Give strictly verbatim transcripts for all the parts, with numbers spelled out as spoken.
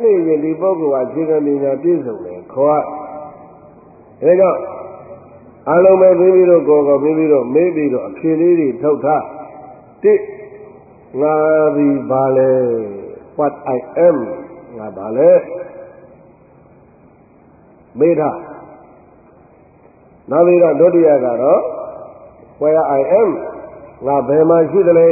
သိရင်ဒီပုဂ္ဂိုလ်ဟာခြေကပညာပြည့်စုံတယ်ခေါ်ရဒါကြောင့်အလုံးမဲ့ပြီးပြီးတော့ကိုယ်ကိုပြီးပြီးတော့မေးပြီးတော့အဖြေလေးတွေထုတ်ထားတိငါဒီဘာလဲ what I am ငါဘာလဲမေးထားနောက်ပြီးတော့ဒုတိယကတော့ where I am ငါဘယ်မှာရှိသလဲ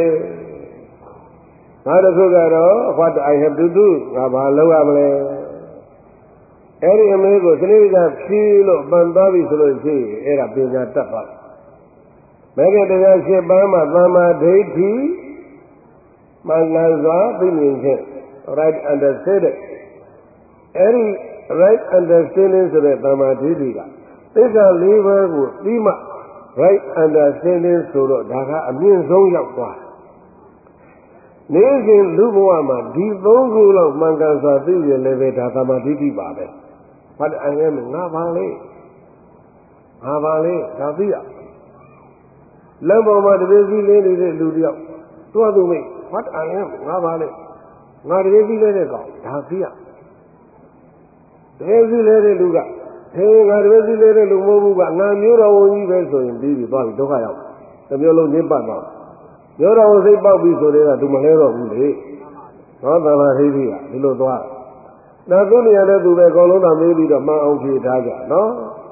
နောက်တစ်ခုကတော့ what I have to do ငါဘာလုပ်ရမလဲအဲ့ဒီအမေးကိုစနစ်တကျဖြေလို့ပန်သွားပြီဆိုလို့ရှိရင်အဲ့ဒါပညာတတ်ပါမယ်ဘယ်ကတရားရှင်းပန်းမှာသမ္မာဒိဋ္ဌိမှန်ကန်စွာသိမြင်ခြင်း right understanding အဲ့ဒီ right understanding ဆိုတဲ့သမ္မာဒိဋ္ဌိကသစ္စာလေးပါးကိုသိမှ right understanding ဆိုတော့ဒါကအမြင့်ဆုံးရောက်သွားနေစဉ်လူဘဝမှာဒီသုံးခုလောက်မှန်ကန်စွာသိရလည်းပဲဒါသမ္မာဒိဋ္ဌိပါပဲဘာတန်ရဲမငါပါလေငါပါလေဒါသိရလမ်းပေါ်မှာတပည့်ကြီးလေးနေတဲ့လူတယောက်သူ့အတူမိတ်ဘာတန်ရဲငါပါလေငါတပည့်ကြီးလေးတဲ့ကောင်ဒါသိရတပည့်ကြီးလေးတဲ့လူကဟေးငါတပည့်ကြီးလေးတဲ့လူမဟုတ်ဘူးကငါမျိုးတော်ဝန်ကြီးပဲဆိုရင်ပြီးပြီသွားပြီဒုက္ခရောက်တစ်မျိုးလုံးညစ်ပတ်သွားမျိုးတော်ဝန်စိတ်ပေါက်ပြီဆိုတဲ့ကသူမလဲတော့ဘူးလေဟောသမ္မာဒိဋ္ဌိကဒီလိုသွားဒါသူနေရာတဲ့သူပဲအကုန်လုံးသာမေးပြီးတော့မှန်အောင်ဖြေထားကြနော်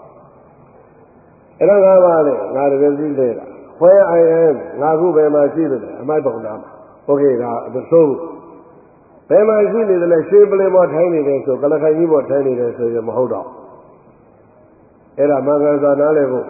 အဲ့တော့ငါပါလေငါတကယ်သိသေးတာ where I am ငါခုဘယ်မှာရှိသလဲအမိုက်ပုံသားမှာโอเคဒါအဆိုးဘယ်မှာရှိနေသလဲရွှေပလင်ပေါ်ထိုင်နေတယ်ဆိုကလခိုင်ကြီးပေါ်ထိုင်နေတယ်ဆိုရင်မဟုတ်တော့အဲ့ဒါမှန်ကန်စွာနားလည်ဖို့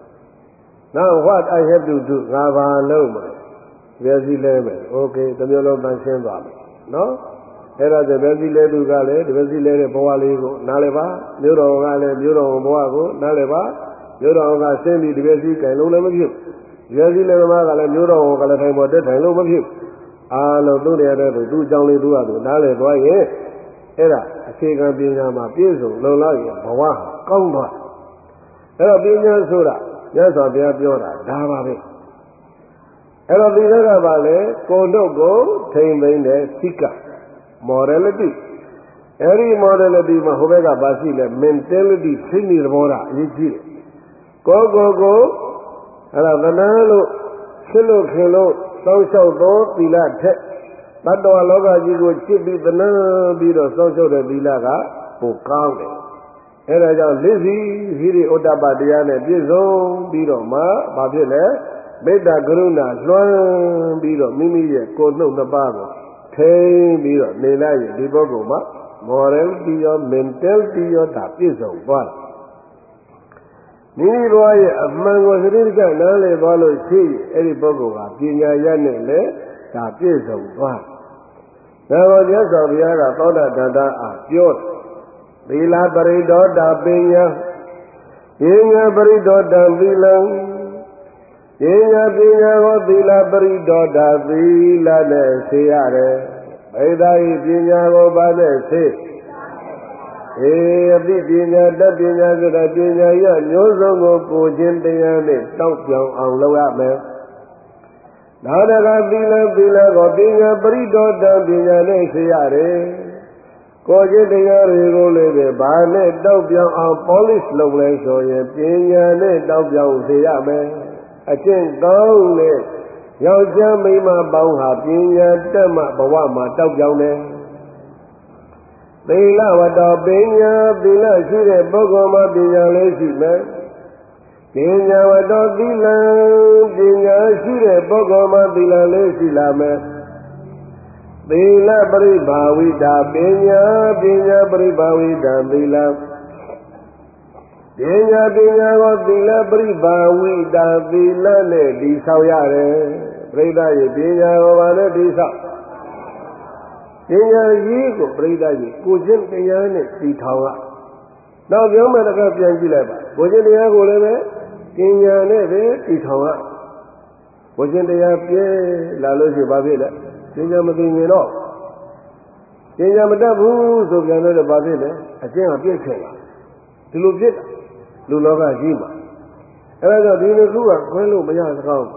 now what I have to do ငါဘာလုပ်မလဲမျက်စိလဲမယ်โอเคတစ်မျိုးလုံးတန်ရှင်းသွားမယ်နော်အဲ့ဒါဆိုမျက်စိလဲသူကလည်းဒီမျက်စိလဲတဲ့ဘဝလေးကိုနားလည်ပါမျိုးတော်ကလည်းမျိုးတော်ဘဝကိုနားလည်ပါမျိုးတော်ကဆင်းပြီးဒီမျက်စိကင်လုံးလည်းမဖြစ်မျက်စိလဲသမားကလည်းမျိုးတော်ကလည်းထိုင်ပေါ်တက်ထိုင်လို့မဖြစ်အားလုံးသူ့နေရာတဲ့သူ့အကြောင်းလေးသူ့ဟာသူနားလည်သွားရင်အဲ့ဒါအခြေခံပညာမှာပြည့်စုံလုံလောက်ရင်ဘဝကောင်းသွားအဲ့တော့ပညာဆိုတာမြတ်စွာဘုရားပြောတာဒါပါပဲအဲ့တော့ဒီကကပါလေကိုယ်တို့ကိုထိမ့်သိမ့်တဲ့စိက morality အဲ့ဒီ morality မှာဟိုဘက်ကပါရှိလဲ mentality စိတ်နေသဘောထားအရေးကြီးတယ်ကိုယ်ကိုယ်ကိုအဲ့ဒါသနာလို့ရှင်းလို့ခင်လို့စောင့်ရှောက်သောသီလထက်တတ္တဝလောကကြီးကိုချစ်ပြီးသနာပြီးတော့စောင့်ရှောက်တဲ့သီလကပိုကောင်းတယ်အဲ့ဒါကြောင့်လစ္စီဟိရိဩတ္တပတရားနဲ့ပြည့်စုံပြီးတော့မှဘာဖြစ်လဲမေတ္တာကရုဏာလွှမ်းပြီးတော့မိမိရဲ့ကိုယ်နှုတ်နှစ်ပါးကိုထိန်းပြီးတော့နေလိုက်ရင်ဒီပုဂ္ဂိုလ်မှာ morality ရော mentality ရောဒါပြည့်စုံသွားတယ်မိမိဘဝရဲ့အမှန်ကိုသတိကနားလည်သွားလို့ရှိရင်အဲ့ဒီပုဂ္ဂိုလ်ကပညာရနဲ့လည်းဒါပြည့်စုံသွားတယ်ဒါကိုမြတ်စွာဘုရားကသောတာတတအားပြောတယ်သီလပရိဒေါတာပညာပညာပရိဒေါတံသီလံပညာပညာကိုသီလပရိဒေါတာသီလနဲ့ဆေးရတယ်ဗေဒာဤပညာကိုပါနဲ့ဆေးအေအသိပညာတတ်ပညာဆိုတာပညာရမျိုးစုံကိုကိုခြင်းတရားနဲ့တောက်ပြောင်အောင်လုပ်ရမယ်ဒါတကသီလသီလကိုပညာပရိဒေါတံပညာနဲ့ဆေးရတယ်ကိုခြင်းတရားတွေကိုလည်းပဲဘာနဲ့တောက်ပြောင်အောင် polish လုပ်လဲဆိုရင်ပညာနဲ့တောက်ပြောင်စေရမယ်အကျင့်ကောင်းနဲ့ယောက်ျားမိန်းမပေါင်းဟာပညာတတ်မှဘဝမှာတောက်ပြောင်တယ်သီလဝတ္တပညာသီလရှိတဲ့ပုဂ္ဂိုလ်မှာပညာလေးရှိမယ်ပညာဝတ္တသီလပညာရှိတဲ့ပုဂ္ဂိုလ်မှာသီလလေးရှိလာမယ်သီလပရိဘာဝိတာပညာပညာပရိဘာဝိတာသီလပညာပညာကိုသီလပရိဘာဝိတာသီလနဲ့တည်ဆောက်ရတယ်ပြိဿရဲ့ပညာကိုဘာနဲ့တည်ဆောက်ပညာကြီးကိုပြိဿကြီးကိုချင်းတရားနဲ့တည်ထောင်ရနောက်ပြောမှတကပြန်ကြည့်လိုက်ပါကိုချင်းတရားကိုလည်းပဲပညာနဲ့ပဲတည်ထောင်ရကိုချင်းတရားပြဲလာလို့ရှိဘာဖြစ်လဲပညာမသိရင်တော့ပညာမတတ်ဘူးဆိုပြန်လို့ဘာဖြစ်လဲအကျင့်ကပြည့်ချင်လာဒီလိုဖြစ်တာလူလောကကြီးမှာအဲ့ဒါကြောင့်ဒီလိုခုကခွဲလို့မရစကောင်း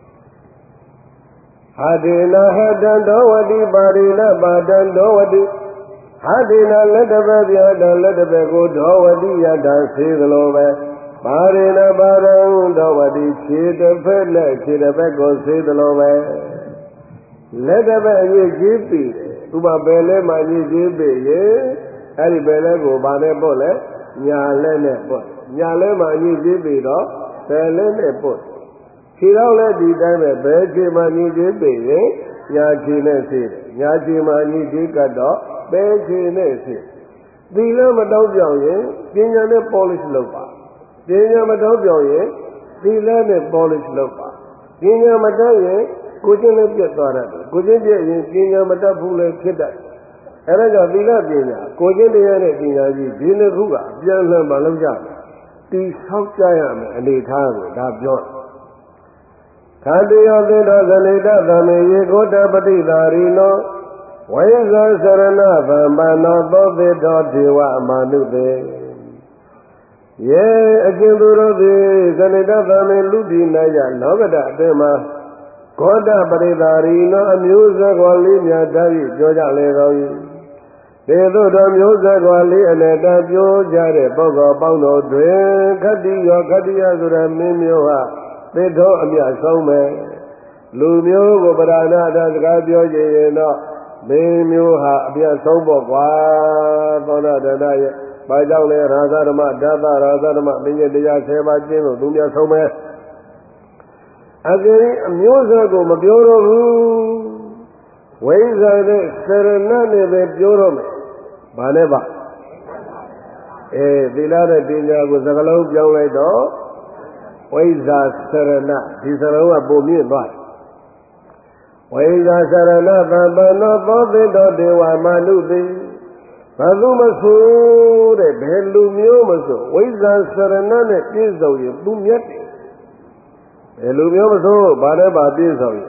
ဟာဒေနဟတံတောဝတိပါရိလပါတံတောဝတိဟဟာဒီနာလက်တပည့်ပြတာလက်တပည့်ကိုဒေါဝတိယတာစေသလိုပဲပါရိနာပါရံဒေါဝတိခြေတစ်ဖက်နဲ့ခြေတစ်ဖက်ကိုစေသလိုပဲလက်တပည့်အရေးကြီးပြီဥပပယ်လဲမှအရေးကြီးပြီရေအဲ့ဒီပယ်လဲကိုဗာနဲ့ပို့လဲညာလက်နဲ့ပို့ညာလဲမှအရေးကြီးပြီတော့ပယ်လဲနဲ့ပို့ခြေတော့လဲဒီတိုင်းပဲဘယ်ခြေမှအရေးကြီးပြီရေညာခြေနဲ့စေတယ်ညာခြေမှအရေးကြီးကတော့ဘယ်ခြေနဲ့စေသီလမတောင်းပြောင်းရင်ပညာနဲ့ polish လုပ်ပါပညာမတောင်းပြောင်းရင်သီလနဲ့ polish လုပ်ပါပညာမတောင်းရင်ကိုချင်းလည်းပြတ်သွားတယ်ကိုချင်းပြည့်ရင်ပညာမတတ်ဘူးလည်းဖြစ်တတ်အဲဒါကြောင့်သီလပညာကိုချင်းတရားနဲ့ပညာကြီးဒီနှစ်ခုကအပြန်လှန်မလုပ်ကြဘူးတီဆောက်ကြရမယ်အနေထားကိုဒါပြောခန္တီယောသေတောဇနိတသမေယေကိုတပတိသာရိနောဝိဇ္ဇာစရဏဗံပန္နောသောသေတောဒေဝအမာနုတေယေအကျဉ်သူတို့သည်ဇနိတသမေလူပြည်၌ရလောကဓာတ်အတွင်းမှာကောတပရိသာရိနောအမျိုးစကွာလေးများတည်းပြောကြလေတော်၏ဒေသို့တော်မျိုးစကွာလေးအနဲ့တပြောကြတဲ့ပုဂ္ဂိုလ်ပေါင်းတို့တွင်ခတ္တိယောခတ္တိယဆိုတဲ့မင်းမျိုးဟာသေတော်အမြတ်ဆုံးပဲလူမျိုးကိုပဓာနာတစကားပြောကြရင်တော့မင်းမျိုးဟာအပြတ်ဆုံးပေါ့ကွာသောတာတတရဲ့ဘာကြောင့်လဲရာဇဓမ္မဓာတရာဇဓမ္မပညာတရားဆယ်ပါးကျင့်လို့သူများဆုံးပဲအကယ်အမျိုးစကိုမပြောတော့ဘူးဝိဇ္ဇာနဲ့စရဏနဲ့ပဲပြောတော့မယ်ဘာနဲ့ပါအဲသီလနဲ့ပညာကိုစကလုံးပြောင်းလိုက်တော့ဝိဇ္ဇာစရဏဒီစလုံးကပုံမြင့်သွားတယ်ဝိဇ္ဇာစရဏသံပန္နောသောသေတောဒေဝမာနုတိဘာလို့မဆိုတဲ့ဘယ်လူမျိုးမဆိုဝိဇ္ဇာစရဏနဲ့ပြည့်စုံရင်သူမြတ်တယ်ဘယ်လူမျိုးမဆိုဘာနဲ့ပါပြည့်စုံရင်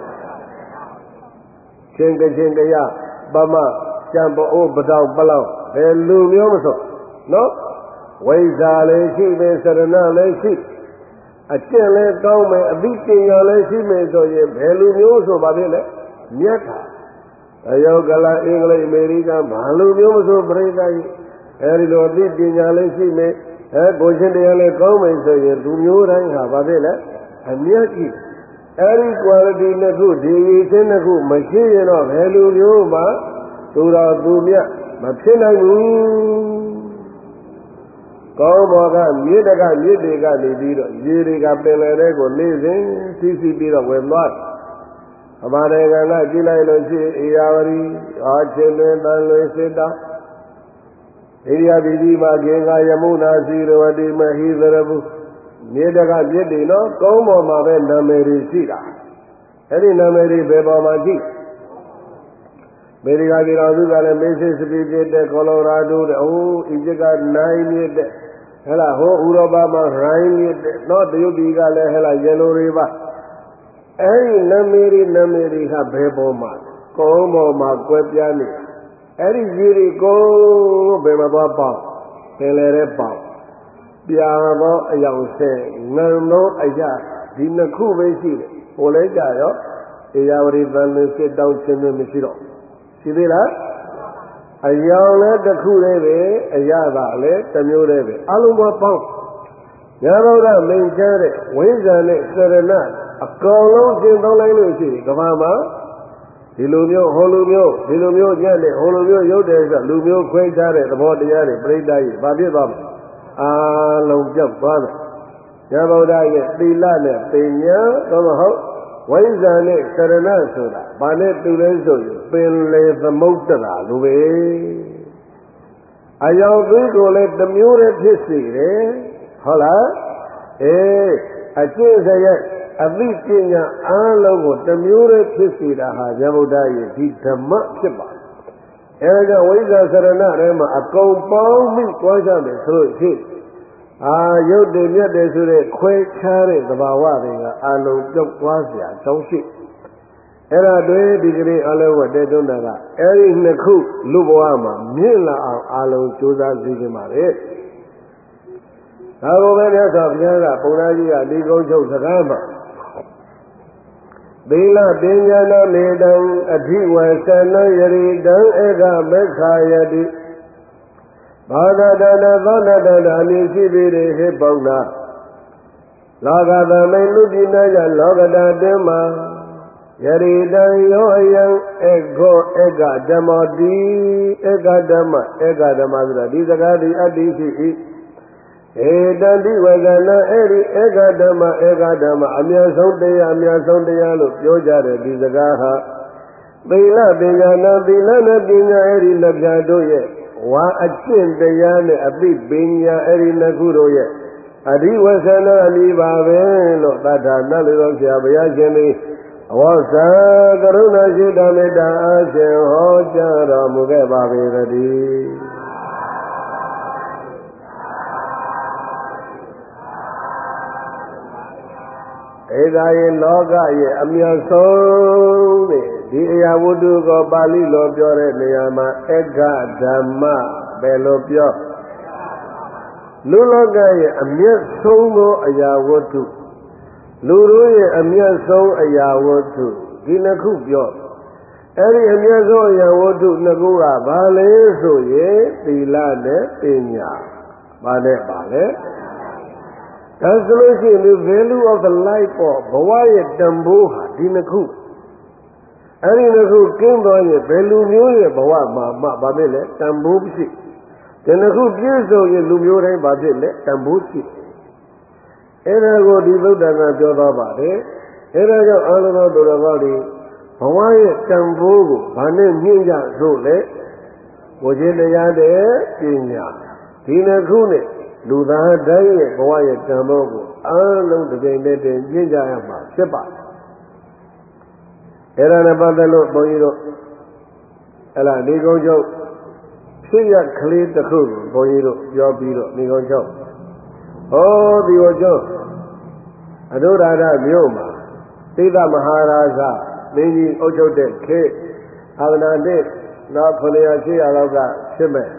ချင်းကချင်းကရပမကြံပိုးပတောင်ပလောင်ဘယ်လူမျိုးမဆိုနော်ဝိဇ္ဇာလည်းရှိမယ်စရဏလည်းရှိအကျင့်လည်းကောင်းမယ်အသိဉာဏ်လည်းရှိမယ်ဆိုရင်ဘယ်လူမျိုးဆိုပါဖြစ်လဲမြတ်တာအယောကလာအင်္ဂလိပ်အမေရိကန်ဘာလူမျိုးမဆိုပြိဿကြီးအဲဒီလိုအသိပညာလည်းရှိမယ်အဲကိုရှင်တရားလည်းကောင်းမယ်ဆိုရင်လူမျိုးတိုင်းဟာဘာဖြစ်လဲအမြတ်ကြီးအဲဒီ quality နှစ်ခုဒီရည်ချင်းနှစ်ခုမရှိရင်တော့ဘယ်လူမျိုးမှသူတော်သူမြတ်မဖြစ်နိုင်ဘူးကောင်းဘောကမြေတကမြေတွေကနေပြီးတော့ရေတွေကပင်လယ်ထဲကိုနေစဉ်စီးစီးပြီးတော့ဝင်သွားတယ်အဘာဒေကကကြည့်လိုက်လို့ရှိရင်အေယာဝရီအာချင်းတွင်တန်လွင်စစ်တောဣရိယာပိတိမကေကယမုနာစီရဝတိမဟိသရပုမြေတကမြေတွေနော်ကောင်းဘောမှာပဲနာမည်တွေရှိတာအဲ့ဒီနာမည်တွေဘယ်ပေါ်မှာရှိအမေရိကန်ပြည်တော်စုကလည်းမေစစ်စပီပြတဲ့ကိုလိုရာဒိုတဲ့အိုးအီဂျစ်ကနိုင်မြစ်တဲ့ဟဲ့လားဟိုဥရောပမှာရိုင်းမြစ်တဲ့နော်တရုတ်ပြည်ကလည်းဟဲ့လားယလိုတွေပါအဲ့ဒီနာမည်တွေနာမည်တွေကဘယ်ပေါ်မှာကောင်းပေါ်မှာကွဲပြားနေအဲ့ဒီကြီးတွေကိုဘယ်မှာသွားပေါင်းပင်လေတဲ့ပေါင်းပြာသောအယောင်ဆဲငံသောအရာဒီနှစ်ခုပဲရှိတယ်ဟိုလဲကြရောအေယာဝတီသံလွင်စစ်တောင်းခြင်းမရှိတော့ရှိသေးလားအယောင်လည်းတစ်ခုတည်းပဲအရာကလည်းတစ်မျိုးတည်းပဲအလုံးပေါ်ပေါင်းညာဘုရားမိန်ချတဲ့ဝိဇ္ဇာနဲ့စရဏအကောင်လုံးရှင်းသုံးလိုက်လို့ရှိရင်ကဘာမှာဒီလိုမျိုးဟိုလိုမျိုးဒီလိုမျိုးညက်တဲ့ဟိုလိုမျိုးရုပ်တယ်ဆိုလူမျိုးခွဲခြားတဲ့သဘောတရားတွေပြိတ္တာကြီးဘာဖြစ်သွားမလဲအာလုံးပြောက်သွားတယ်ညာဘုရားရဲ့သီလနဲ့ပညာတော့မဟုတ်ဝိဇ္ဇာနဲ့စရဏဆိုတာဘာနဲ့တူလဲဆိုရင်ပင်လေသမုဒ္ဒရာလိုပဲအယောင်သွေးကိုလည်းတစ်မျိုးတည်းဖြစ်စေတယ်ဟုတ်လားအေးအကျင့်စရိုက်အသိပညာအားလုံးကိုတစ်မျိုးတည်းဖြစ်စေတာဟာဉာဏ်ဗုဒ္ဓရဲ့ဒီဓမ္မဖြစ်ပါအဲဒါကြောင့်ဝိဇ္ဇာစရဏထဲမှာအကုန်ပေါင်းပြီးကြွားကြတယ်ဆိုလို့ရှိအာရုပ်တည်မြတ်တယ်ဆိုတဲ့ခွဲခြားတဲ့သဘာဝတွေကအာလုံးပြုတ်သွားเสียတောင်းရှိအဲ့ဒါတွေဒီကနေ့အလုံးဝတဲတွန်းတာကအဲ့ဒီနှစ်ခုလူဘဝမှာမြင့်လာအောင်အာလုံးကြိုးစားစီခြင်းပါလေဒါကိုပဲမြတ်စွာဘုရားကပုံနာကြီးကဒီကုန်းချုပ်စကားမှာသီလပညာနာမေတံအဓိဝဆနယရိတံဧကမေခာယတိဘာဒတတသောတတတအမည်ရှိပေတဲ့ဟေပုဏ္ဏလောကသမိန်လူပြည်နာယလောကတာတွင်မှာယရိတံယောအယံဧကောဧကဓမ္မတိဧကဓမ္မဧကဓမ္မဆိုတော့ဒီစကားဒီအတ္တိရှိ၏ဧတံတိဝကနာအဲ့ဒီဧကဓမ္မဧကဓမ္မအမြတ်ဆုံးတရားအမြတ်ဆုံးတရားလို့ပြောကြတယ်ဒီစကားဟာသီလပညာနာသီလနဲ့ပညာအဲ့ဒီနှစ်ပြားတို့ရဲ့ဝါအကျင့်တရားနဲ့အသိပညာအဲ့ဒီနှစ်ခုတို့ရဲ့အဓိဝဆနာအမိပါပဲလို့သတ္ထာနတ်လူတော်ဆရာဘုရားရှင်သည်အဝဆာကရုဏာရှိတမေတ္တာအားဖြင့်ဟောကြားတော်မူခဲ့ပါပေသတည်းဧကယေလောကရဲ့အမြတ်ဆုံးတဲ့ဒီအရာဝတ္ထုကိုပါဠိလိုပြောတဲ့နေရာမှာဧကဓမ္မဘယ်လိုပြောလူလောကရဲ့အမြတ်ဆုံးသောအရာဝတ္ထုလူတို့ရဲ့အမြတ်ဆုံးအရာဝတ္ထုဒီနှစ်ခုပြောအဲ့ဒီအမြတ်ဆုံးအရာဝတ္ထုနှစ်ခုကဘာလဲဆိုရင်သီလနဲ့ပညာဘာနဲ့ပါလဲဒါဆိုလို့ရှိရင် the value of the life ပေါ့ဘဝရဲ့တန်ဖိုးဟာဒီနှစ်ခုအဲ့ဒီနှစ်ခုကင်းသွားရင်ဘယ်လူမျိုးရဲ့ဘဝမှာမှဘာဖြစ်လဲတန်ဖိုးဖြစ်ဒီနှစ်ခုပြည့်စုံရင်လူမျိုးတိုင်းဘာဖြစ်လဲတန်ဖိုးဖြစ်အဲ့ဒါကိုဒီဗုဒ္ဓကပြောသွားပါတယ်အဲ့ဒါကြောင့်အာလုံးသောသူတော်ကောင်းတွေဘဝရဲ့တန်ဖိုးကိုဘာနဲ့မြင့်ကြဆိုလဲကိုခြင်းတရားတဲ့ပညာဒီနှစ်ခုနဲ့လူသားတိုင်းရဲ့ဘဝရဲ့တန်ဖိုးကိုအားလုံးတစ်ကြိမ်တည်းတည်းမြင့်ကြရမှာဖြစ်ပါတယ်အဲ့ဒါနဲ့ပတ်သက်လို့ဘုန်းကြီးတို့အဲ့လားဒီကုန်းချုပ်ဖြစ်ရကလေးတစ်ခုကိုဘုန်းကြီးတို့ပြောပြီးတော့ဒီကုန်းချုပ်ဟောဒီကုန်းချုပ်အဒုရဒမြို့မှာသိသမဟာရာဇမင်းကြီးအုပ်ချုပ်တဲ့ခေတ်အာဝနာတိနောက်ခုနှစ်ရာရှိရာလောက်ကဖြစ်မဲ့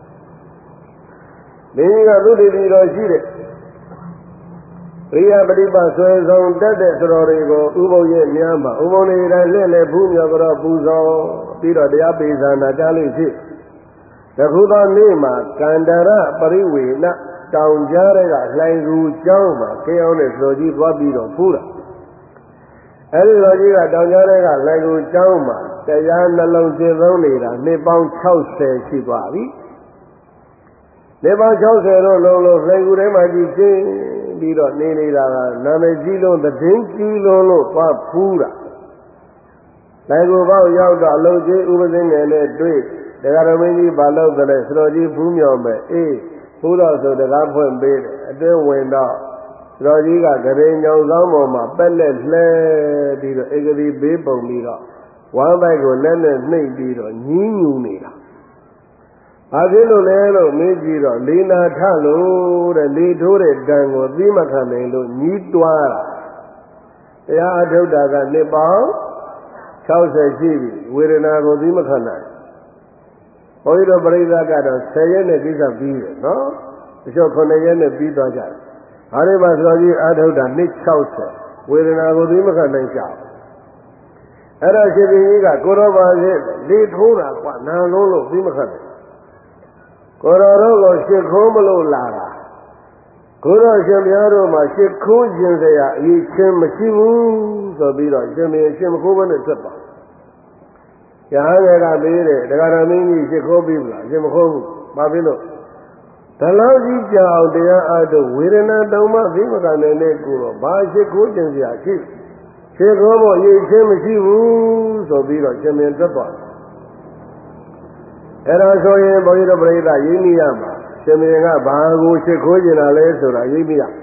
မင်းကြီးကသူတည်ပြီးတော့ရှိတဲ့ရိယပฏิပတ်ဆွဲဆောင်တတ်တဲ့သတော်တွေကိုဥပုံရဲ့များမှာဥပုံတွေတိုင်းလက်လက်ဖူးမြော်ကြတော့ပူဇော်ပြီးတော့တရားပေဇာနာကြားလို့ရှိတခုသောနေ့မှာကန္တရပရိဝေနတောင်ကြားတဲ့ကလှိုင်ကူကျောင်းမှာခေအောင်တဲ့တော်ကြီးသွားပြီးတော့ဖူးတာအဲဒီတော်ကြီးကတောင်ကြားတဲ့ကလှိုင်ကူကျောင်းမှာတရားနှလုံးသင်သုံးနေတာနှစ်ပေါင်း၆၀ရှိသွားပြီနှစ်ပေါင်း၆၀တော့လုံးလုံးလှိုင်ကူထဲမှာကြည့်ချင်းပြီးတော့နေနေတာကနာမည်ကြီးလုံးသတင်းကြီးလုံးလို့သွားဖူးတာနိုင်ကိုပေါက်ရောက်တော့အလုံးကြီးဥပဇင်းငယ်နဲ့တွေ့တရားတော်မင်းကြီးဘာလို့သလဲစတော်ကြီးဖူးမြော်မယ်အေးဖူးတော့ဆိုတရားဖွင့်ပေးတယ်အတွင်းဝင်တော့စတော်ကြီးကဂရေညောင်ဆောင်ပေါ်မှာပက်လက်လှဲပြီးတော့ဧကတိဘေးပုံပြီးတော့ဝမ်းပိုက်ကိုလက်နဲ့နှိပ်ပြီးတော့ညင်းညူနေတာဘာဖြစ်လို့လဲလို့မေးကြည့်တော့လေနာထလို့တဲ့လေထိုးတဲ့တန်ကိုသိမခံနိုင်လို့ညည်းတွားတာတရားအထုတ်တာကနှစ်ပေါင်း၆၀ရှိပြီဝေဒနာကိုသိမခံနိုင်ဘုန်းကြီးတို့ပြိဿကတော့၁၀ရက်နဲ့ကိစ္စပြီးတယ်နော်တချို့ခုနှစ်ရက်နဲ့ပြီးသွားကြတယ်ဒါတွေမှာဆိုကြီးအထုတ်တာနှစ်၆၀ဝေဒနာကိုသိမခံနိုင်ကြဘူးအဲ့ဒါရှင်ဘုရင်ကြီးကကိုရောပါစေလေထိုးတာကွာနာလုံးလို့သိမခံနိုင်ကိုရောတို့ကိုရှ िख ိုးမလို့လာတာကိုရောရှင်ဘုရားတို့မှာရှ िख ိုးခြင်းစရာအရေးချင်းမရှိဘူးဆိုပြီးတော့ရှင်ဘုရင်ရှင်မခိုးဘဲနဲ့ဆက်ပါရဟန်းတွေကမေးတယ်တရားတော်မင်းကြီးရှ िख ိုးပြီလားရှင်မခိုးဘူးဘာဖြစ်လို့ဒါလောက်ကြီးကြောင်တရားအားထုတ်ဝေဒနာတောင်မှသိမခံနိုင်တဲ့ကိုတော့ဘာရှ िख ိုးခြင်းစရာရှိရှ िख ိုးဖို့အရေးချင်းမရှိဘူးဆိုပြီးတော့ရှင်ဘုရင်သက်သွားတယ်အဲ့ဒါဆိုရင်ဘုန်းကြီးတို့ပြိဿရင်းမိရမှာရှင်မင်းကဘာကိုရှ िख ိုးကျင်တာလဲဆိုတာရင်းမိရ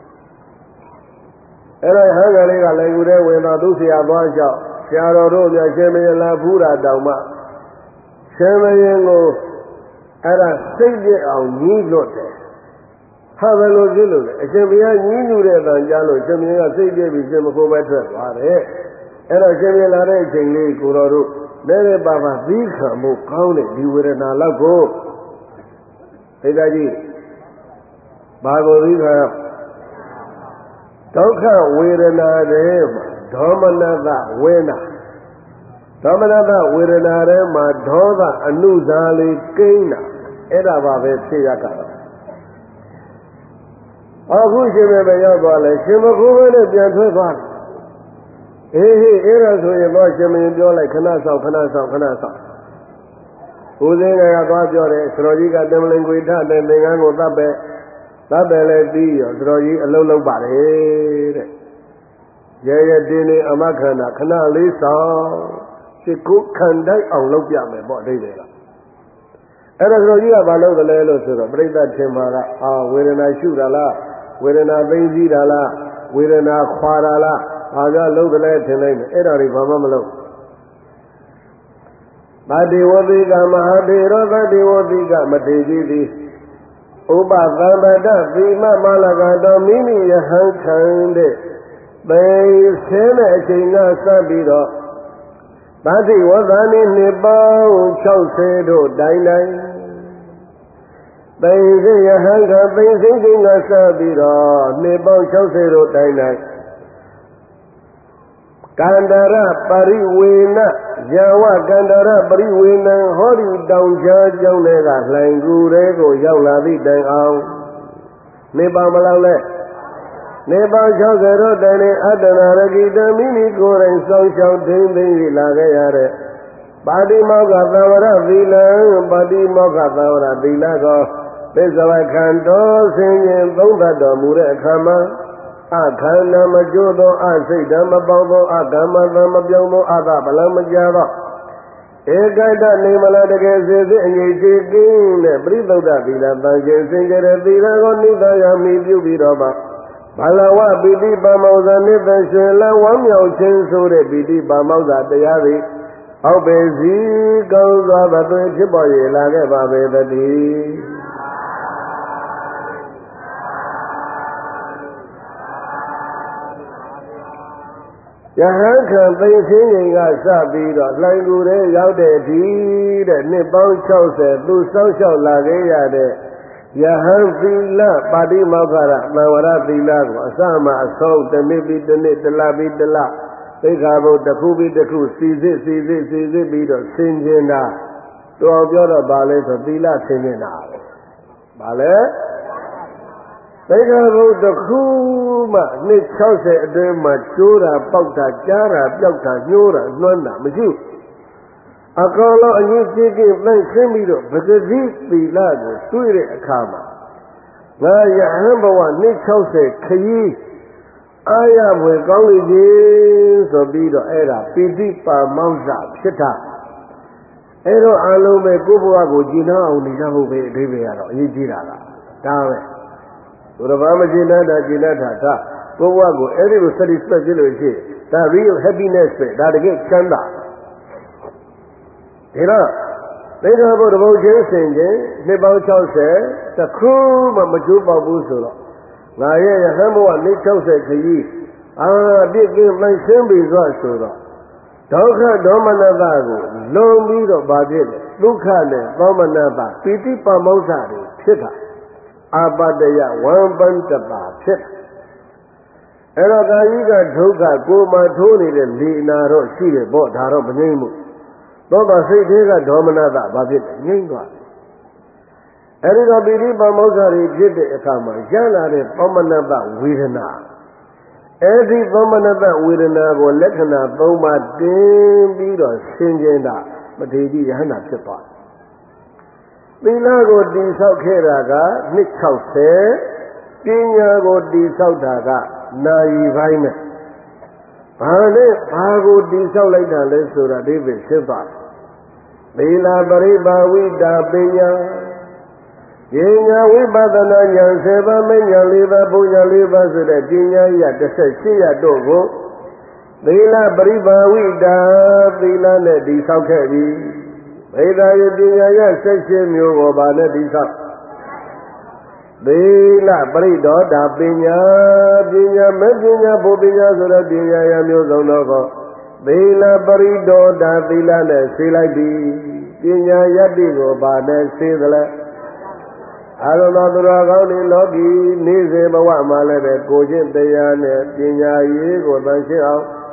အဲ့ဒါဟန်ကလေးကလည်းကူတဲ့ဝင်တော့သူ့ဆရာသွားလျှောက်ဆရာတော်တို့များရှင်မင်းလာဖူးတာတောင်မှရှင်မင်းကိုအဲ့ဒါစိတ်ပြအောင်ညှိလွတ်တယ်ဟာဘယ်လိုဖြစ်လို့လဲအရှင်ဘုရားညှိညူတဲ့အတန်ကြားလို့ရှင်မင်းကစိတ်ပြပြီးရှင်မခိုးပဲထွက်သွားတယ်အဲ့တော့ရှင်မင်းလာတဲ့အချိန်လေးကိုတော်တို့လဲလဲပါပါသီးခံမှုကောင်းတဲ့ဒီဝေဒနာလောက်ကိုသိသားကြီးဘာကိုသီးခံဒုက္ခဝေဒနာတွေမှာ Dhomanada Wena Dhomanada Wirana Madhoda Anuzali Kina Edabave Siyakara Aku Shimebe Yagwale Shimakuwe Biantuwa Eh era so ye mo Shimebeပြောလိုက်ခဏဆောင်ခဏဆောင်ခဏဆောင်ဦးစင်းကသွားပြောတယ်စတော်ကြီးကတမလင်ခွေထတဲ့သင်္ကန်းကိုသတ်ပဲသတ်တယ်လည်းပြီးရောစတော်ကြီးအလုံးလုံးပါတယ်တဲ့ရဲရဲတင်းတင်းအမခန္ဓာခဏလေးဆောင်စိတ်ကိုခံတိုက်အောင်လုပ်ပြမယ်ပေါ့အဓိပ္ပာယ်ကအဲ့ဒါစတော်ကြီးကဘာလုပ်တယ်လဲလို့ဆိုတော့ပြိဿထင်မှာကအာဝေဒနာရှုတာလားဝေဒနာသိသိတာလားဝေဒနာခွာတာလားဘာကြလုပ်တယ်လဲထင်လိုက်မယ်အဲ့ဒါတွေဘာမှမလုပ်ပါတိဝတိကမဟာတိရောသတိဝတိကမတေကြီးသည်ဥပသံပတသီမမလကတော်မိမိယဟံခံတဲ့ပေဆင်းတဲ့အချိန်ကစပြီးတော့ပါတိဝသနိနှစ်ပေါင်း၆၀တို့တိုင်းတိုင်းပေစယဟံခံပေစင်းချိန်ကစပြီးတော့နှစ်ပေါင်း၆၀တို့တိုင်းတိုင်းကန္တရပရိဝေနယဝကန္တရပရိဝေနံဟောဒီတောင်ကြားကျောင်းတွေကလှိုင်ကူတွေကိုရောက်လာသည့်တိုင်အောင်နေပါမလောက်လဲနေပါ၆၀တို့တိုင်နေအတ္တနာရကိတမိမိကိုယ်တိုင်စောင့်ရှောက်ထိန်းသိမ်းလာခဲ့ရတဲ့ပါတိမောက္ခသဝရသီလံပါတိမောက္ခသဝရသီလကောသစ္စာဝခန္တောဆင်းရင်သုံးသတ်တော်မူတဲ့အခါမှာအခန္ဓာမကျိုးသောအစိတ်ဓာမပေါသောအကမ္မသံမပြောင်းသောအသဗလံမကြသောဧကတနေမလာတကယ်စေစေအငြိချေကင်းတဲ့ပရိသုဒ္ဓသီလတန်ရှင်စင်ကြတဲ့သီလကိုနိသယမိပြုပြီးတော့မှဘလဝပိဋိပါမောဇာနိသရှင်လဝမ်းမြောက်ခြင်းဆိုတဲ့ပိဋိပါမောဇာတရားတွေအောက်ပေစီကောင်းစွာမသွေဖြစ်ပေါ်ရလာခဲ့ပါပေတည်းယဟန်ခံသိသိရင်ကစပြီးတော့လှိုင်ကူတဲ့ရောက်တဲ့ဒီတဲ့နှစ်ပေါင်း၆၀သူစောင့်ရှောက်လာခဲ့ရတဲ့ယဟန်သီလပါတိမောက္ခရသံဝရသီလကိုအစမှအဆုံးတစ်နှစ်ပြီးတစ်နှစ်တစ်လပြီးတစ်လသိက္ခာပုဒ်တစ်ခုပြီးတစ်ခုစီစစ်စီစစ်စီစစ်ပြီးတော့ဆင်ခြင်တာတော်ပြောတော့ဗာလဲဆိုသီလဆင်ခြင်တာဗာလဲသိက္ခာပုဒ်တစ်ခုမှနှစ်၆၀အတွင်းမှာကျိုးတာပေါက်တာကြားတာပြောက်တာညှိုးတာနှွမ်းတာမရှိအကောင်လုံးအရင်ကြည့်ကြည့်ပြန့်ရှင်းပြီးတော့ပဂတိသီလကိုတွေ့တဲ့အခါမှာငါယဟန်ဘဝနှစ်၆၀ခရီးအာရမွေကောင်းလေခြင်းဆိုပြီးတော့အဲ့ဒါပိဋိပါမောဇ္ဇဖြစ်တာအဲ့တော့အလုံးပဲကိုယ့်ဘဝကိုကြည်နာအောင်နေကြဖို့ပဲအဓိပ္ပာယ်ကတော့အရေးကြီးတာကဒါပဲဘုရားဘာမကြည်နာတာကြည်နာတာဒါကိုယ့်ဘဝကိုအဲ့ဒီလို satisfied ဖြစ်လို့ရှိရင်ဒါ real happiness ပဲဒါတကယ်ချမ်းသာဒါတော့သိက္ခာပုဒ်တစ်ပုဒ်ချင်းဆင်ခြင်းနှစ်ပေါင်း၆၀တစ်ခုမှမကျိုးပေါက်ဘူးဆိုတော့ငါရဲ့ယဟန်ဘဝနှစ်၆၀ခရီးအာပြည့်ကင်းမှန်ရှင်းပြီဆိုဆိုတော့ဒုက္ခဒေါမနတကိုလွန်ပြီးတော့ဗာဖြစ်တယ်ဒုက္ခနဲ့သောမနတပိဋိပါမောဇ္ဇတွေဖြစ်တာအာပတ္တယဝံပန္တပါဖြစ်အဲ့တော့ကာယိကဒုက္ခကိုမှထိုးနေတဲ့လေနာတော့ရှိတယ်ပေါ့ဒါတော့မငြိမ့်ဘူးသောတာစိတ်သေးကဒေါမနတဘာဖြစ်လဲငြိမ့်သွားတယ်အဲ့ဒီတော့ပိဋိပါမောဇ္ဇတွေဖြစ်တဲ့အခါမှာရလာတဲ့သောမနတဝေဒနာအဲ့ဒီသောမနတဝေဒနာကိုလက္ခဏာ၃ပါးတင်ပြီးတော့ရှင်းကျင်းတာမထေရကြီးယဟန္တာဖြစ်သွားတယ်သီလကိုတည်ဆောက်ခဲ့တာကနှစ်၆၀ပညာကိုတည်ဆောက်တာကနာယီပိုင်းနဲ့ဘာနဲ့ဘာကိုတည်ဆောက်လိုက်တာလဲဆိုတာဒီပဲရှင်းသွားတယ်သီလပရိပါဝိတာပညာပညာဝိပဿနာဉာဏ်ဆယ်ပါးမဉာဏ်လေးပါးဘုညာလေးပါးဆိုတဲ့ပညာရတစ်ဆက်ရှိရတော့ကိုသီလပရိပါဝိတာသီလနဲ့တည်ဆောက်ခဲ့ပြီဗေဒာယပညာရဆက်ရှိမျိုးကိုဗာနဲ့တည်ဆောက်သီလပရိဒေါတာပညာပညာမပညာဘုပညာဆိုတဲ့ပညာရမျိုးစုံတော့ကိုသီလပရိဒေါတာသီလနဲ့ဆေးလိုက်ပြီပညာယတ္တိကိုဗာနဲ့ဆေးသလဲအာရမသူတော်ကောင်းဒီလောကီနေ့စဉ်ဘဝမှာလည်းပဲကိုချင်းတရားနဲ့ပညာရေးကိုတန်ရှင်းအောင်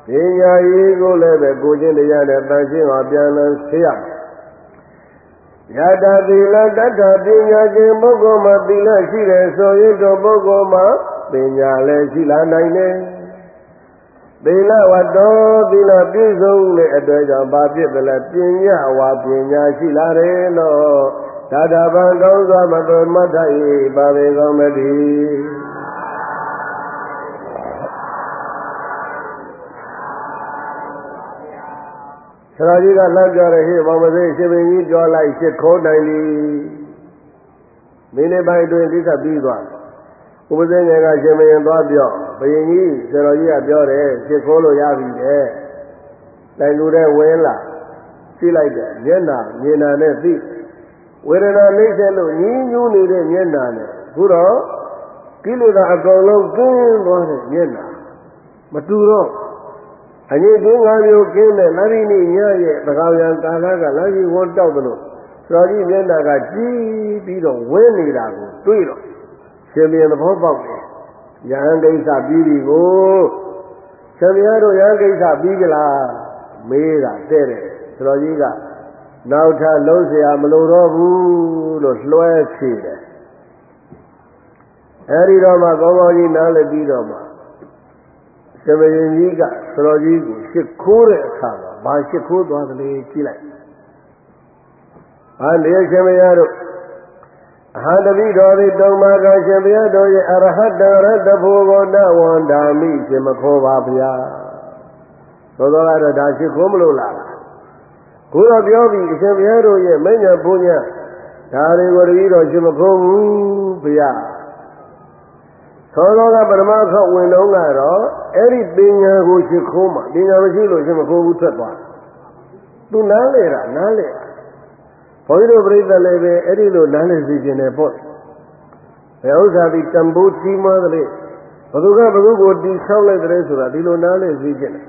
ပညာရေးကိုလည်းပဲကိုချင်းတရားနဲ့တန်ရှင်းအောင်ပြန်လည်ဆေးရယတသီလတတ္ထပညာရှင်ပုဂ္ဂိုလ်မှာသီလရှိတယ်ဆိုရင်တော့ပုဂ္ဂိုလ်မှာပညာလည်းရှိလာနိုင်တယ်သီလဝတ္တောသီလပြည့်စုံတဲ့အတွက်ကြောင့်ဘာဖြစ်တယ်လဲပညာဝါပညာရှိလာတယ်လို့ဒါတာဗံကောင်းစွာမသွမတ်ထိုင်ပါပေကောင်းမတည်းဆရာကြီးကလက်ကြရဟိဘောင်မသိရှင်ပင်ကြီးပြောလိုက်ရှစ်ခိုးနိုင်ပြီမိနစ်ပိုင်းအတွင်းဒီကပြီးသွားဥပဇင်းငယ်ကရှင်မင်းသွားပြောဘယင်ကြီးဆရာကြီးကပြောတယ်ရှစ်ခိုးလို့ရပြီတဲ့တိုင်လူတဲ့ဝင်းလာရှိလိုက်တယ်မျက်နာမြင်နာနဲ့သိဝေဒနာနှိမ့်ဆက်လို့ညင်းညူးနေတဲ့မျက်နာနဲ့ခုတော့ကိလေသာအကုန်လုံးကင်းသွားတဲ့မျက်နာမတူတော့အငြိကင်းငါမျိုးကင်းတဲ့လာရိနိညရဲ့သကောင်ရံကာလကလာကြီးဝတ်တောက်တယ်လို့ဆရာကြီးမျက်နာကကြည်ပြီးတော့ဝင်းနေတာကိုတွေးတော့ရှင်ပြန်သဘောပေါက်တယ်ယဟန်ကိစ္စပြီးပြီကိုရှင်ပြန်တို့ယဟန်ကိစ္စပြီးကြလားမေးတာတဲ့တယ်ဆရာကြီးကနောက်ထပ်လုံးเสียမလိုတော့ဘူးလို့လွှဲဖြေတယ်အဲဒီတော့မှကောင်းကောင်းကြီးနားလည်ပြီးတော့မှရှင်ဘုရင်ကြီးကဆရာကြီးကိုရှ िख ိုးတဲ့အခါမှာဘာရှ िख ိုးသွားသလဲကြည့်လိုက်ဟာနေရှင်ဘုရားတို့အဟံတပိတော်သည်တုံမာကရှင်ဘုရားတို့ရဲ့အရဟတရတဖို့ကိုနဝန္ဒာမိရှင်မခေါ်ပါဗျာသောသောကတော့ဒါရှ िख ိုးမလို့လားကိုတော့ပြောပြီးအရှင်ဘုရားတို့ရဲ့မဉ္ဇဉ်ဘုညာဒါတွေကိုတပည့်တော်ရှင်မခေါ်ဘူးဗျာသောသောကပရမခောက်ဝင်တော့ကတော့အဲ့ဒီပညာကိုရှ िख ိုးမှပညာမရှိလို့ရှင်မခေါ်ဘူးထွက်သွားသူနားလေတာနားလေတာဘုန်းကြီးတို့ပြိဿလည်းပဲအဲ့ဒီလိုနားလည်စီခြင်းနဲ့ပေါ့ဘယ်ဥစ္စာဒီတန်ဖိုးကြီးမားတယ်ဘယ်သူကဘယ်သူကိုတီဆောက်လိုက်တယ်ဆိုတာဒီလိုနားလည်စီခြင်းတယ်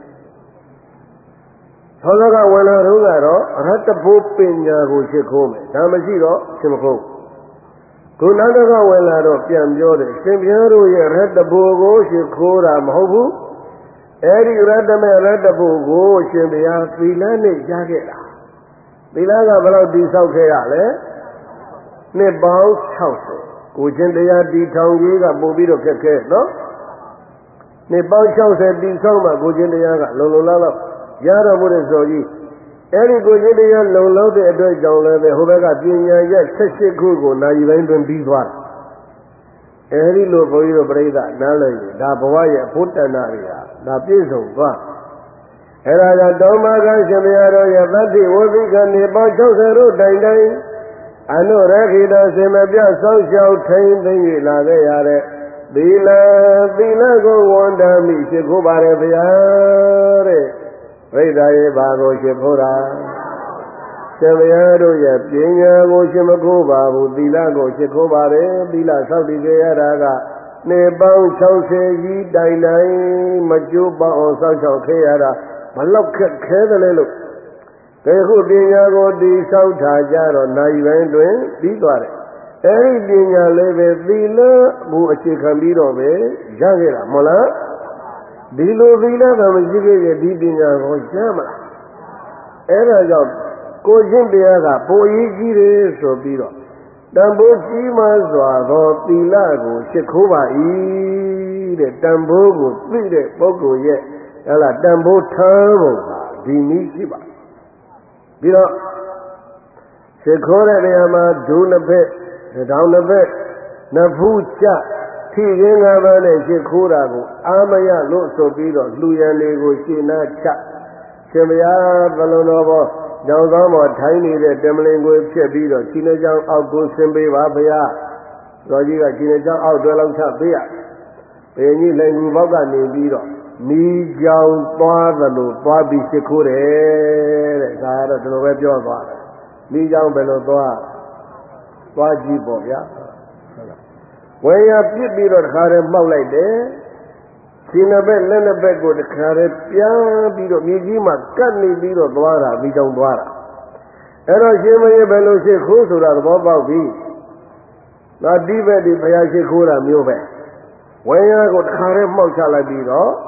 သောသောကဝင်လာတော့ကတော့အရဟတဘုပညာကိုရှ िख ိုးမယ်ဒါမရှိတော့ရှင်မခေါ်ခုနောက်တစ်ခါဝင်လာတော့ပြန်ပြောတယ်ရှင်ဘုရားတို့ရဲ့ရဟတဘုကိုရှ िख ိုးတာမဟုတ်ဘူးအဲ့ဒီရဟတမေရဟတဘုကိုရှင်ဘုရားသီလနဲ့ရခဲ့တာသီလကဘယ်လောက်တည်ဆောက်ခဲ့ရလဲနှစ်ပေါင်း၆၀ကိုချင်းတရားတည်ထောင်ကြီးကပို့ပြီးတော့ခက်ခဲနော်နှစ်ပေါင်း၆၀တည်ဆောက်မှကိုချင်းတရားကလုံလုံလောက်လောက်ရတော့ဘုရားဆိုကြီးအဲ့ဒီကိုချင်းတရားလုံလောက်တဲ့အတွက်ကြောင့်လည်းပဲဟိုဘက်ကပညာရက်၁၈ခုကိုနာယီပိုင်းတွင်ပြီးသွားတာအဲ့ဒီလိုဘုန်းကြီးတို့ပြိဿနားလည်ရင်ဒါဘဝရဲ့အဖို့တဏ္ဍတွေဟာဒါပြည့်စုံသွားအဲ့ဒါကြောင့်တောမကရှင်ဘုရားတို့ရဲ့သတ္တိဝိသိကနေပေါင်း၆၀တို့တိုင်တိုင်အနုရခိတစေမပြဆောင်းရှောက်ထိန်သိမ့်၍လာခဲ့ရတဲ့သီလသီလကိုဝန္တာမိရှ िख ိုးပါれဗျာတဲ့ပြိဿရဲ့ဘာကိုရှ िख ိုးတာရှင်ဘုရားတို့ရဲ့ပညာကိုရှင်မခိုးပါဘူးသီလကိုရှ िख ိုးပါတယ်သီလဆောက်တည်ကြရတာကနေပေါင်း၆၀ကြီးတိုင်တိုင်မကျိုးပေါအောင်ဆောက်ရှောက်ခဲ့ရတာဘလောက်ခက်ခဲတယ်လဲလို့ဒီခုပညာကိုတည်ဆောက်ထားကြတော့နိုင်ပိုင်းတွင်ပြီးသွားတယ်အဲဒီပညာလေးပဲသီလကိုအခြေခံပြီးတော့ပဲရခဲ့တာမဟုတ်လားဒီလိုသီလကမရှိခဲ့ရင်ဒီပညာကိုရမလားအဲဒါကြောင့်ကိုရှင်းတရားကပိုအရေးကြီးတယ်ဆိုပြီးတော့တန်ဖိုးကြီးမားစွာသောသီလကိုရှ िख ိုးပါ၏တဲ့တန်ဖိုးကိုသိတဲ့ပုဂ္ဂိုလ်ရဲ့ဟဲ့လားတန်ဖိုးထားပုံပါဒီနည်းရှိပါပြီးတော့ရှ िख ိုးတဲ့နေရာမှာဒုနှစ်ဖက်တောင်နှစ်ဖက်နှစ်ဖူးချထိရင်းငါးပါးနဲ့ရှ िख ိုးတာကိုအာမရလို့ဆိုပြီးတော့လူရန်တွေကိုရှင်းနာချရှင်ဘုရားဘလုံးတော်ဘောကြောင်ကောင်းပေါ်ထိုင်းနေတဲ့တမလင်ကိုဖြစ်ပြီးတော့ခြေနှကြောင်အောက်ကိုဆင်းပေးပါဗျာတော်ကြီးကခြေနှကြောင်အောက်တွဲလောက်ချပေးရဘယ်ကြီးလည်းလူဘောက်ကနေပြီးတော့နီးကြောင်သွားသလိုသွားပြီးရှ िख ိုးတယ်တဲ့ဒါကတော့ဒီလိုပဲပြောသွားတယ်နီးကြောင်ဘယ်လိုသွားသွားကြည့်ပေါ့ဗျာဝေယပြစ်ပြီးတော့တခါတည်းမှောက်လိုက်တယ်ခြေနှစ်ဘက်လက်နှစ်ဘက်ကိုတခါတည်းပြန်ပြီးတော့မြေကြီးမှာကတ်နေပြီးတော့သွားတာပြီးကြောင်သွားတာအဲ့တော့ရှင်မင်းဘယ်လိုရှ िख ိုးဆိုတာသဘောပေါက်ပြီငါဒီဘက်ဒီဘုရားရှ िख ိုးတာမျိုးပဲဝေယကိုတခါတည်းမှောက်ချလိုက်ပြီးတော့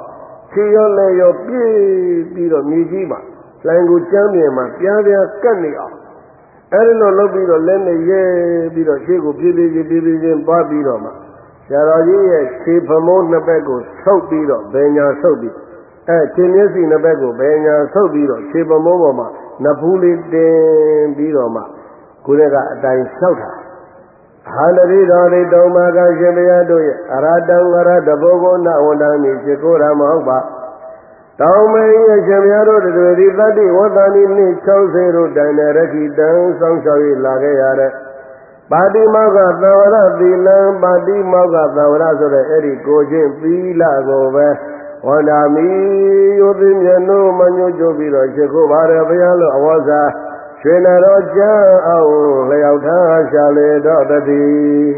ခြေရောလက်ရောပြေးပြီးတော့မြေကြီးမှာလိုင်ကိုကျမ်းပြင်မှာပြားပြားကတ်နေအောင်အဲဒီလိုလုပ်ပြီးတော့လက်နဲ့ရဲပြီးတော့ခြေကိုပြေးပြေးချင်းပြေးပြေးချင်းပွားပြီးတော့မှဆရာတော်ကြီးရဲ့ခြေဖမိုးနှစ်ဘက်ကိုဆုပ်ပြီးတော့ဘယ်ညာဆုပ်ပြီးအဲခြေမျက်စိနှစ်ဘက်ကိုဘယ်ညာဆုပ်ပြီးတော့ခြေဖမိုးပေါ်မှာနဖူးလေးတင်ပြီးတော့မှကိုယ်ကအတိုင်လျှောက်တာအာနရိတော်ရိတုံမာကရှင်ဘုရားတို့ရဲ့အရတံအရတဘောဂောနဝန္တမိရှိခိုးရမဟုတ်ပါတောင်းမင်းရဲ့ရှင်ဘုရားတို့တွေဒီတတ္တိဝတ္တဏိနှစ်၆၀တို့တိုင်တဲ့ရခိတံစောင့်ရှောက်၍လာခဲ့ရတဲ့ပါတိမောကသဝရသီလံပါတိမောကသဝရဆိုတဲ့အဲ့ဒီကိုချင်းသီလကိုပဲဝန္တာမိယုသိမြတ်နိုးမညွတ်ကြပြီးတော့ရှိခိုးပါရဘုရားလို့အဝါစာရွှေနာတော်ကျမ်းအောင်လျောက်ထားရှာလေတော့တည်း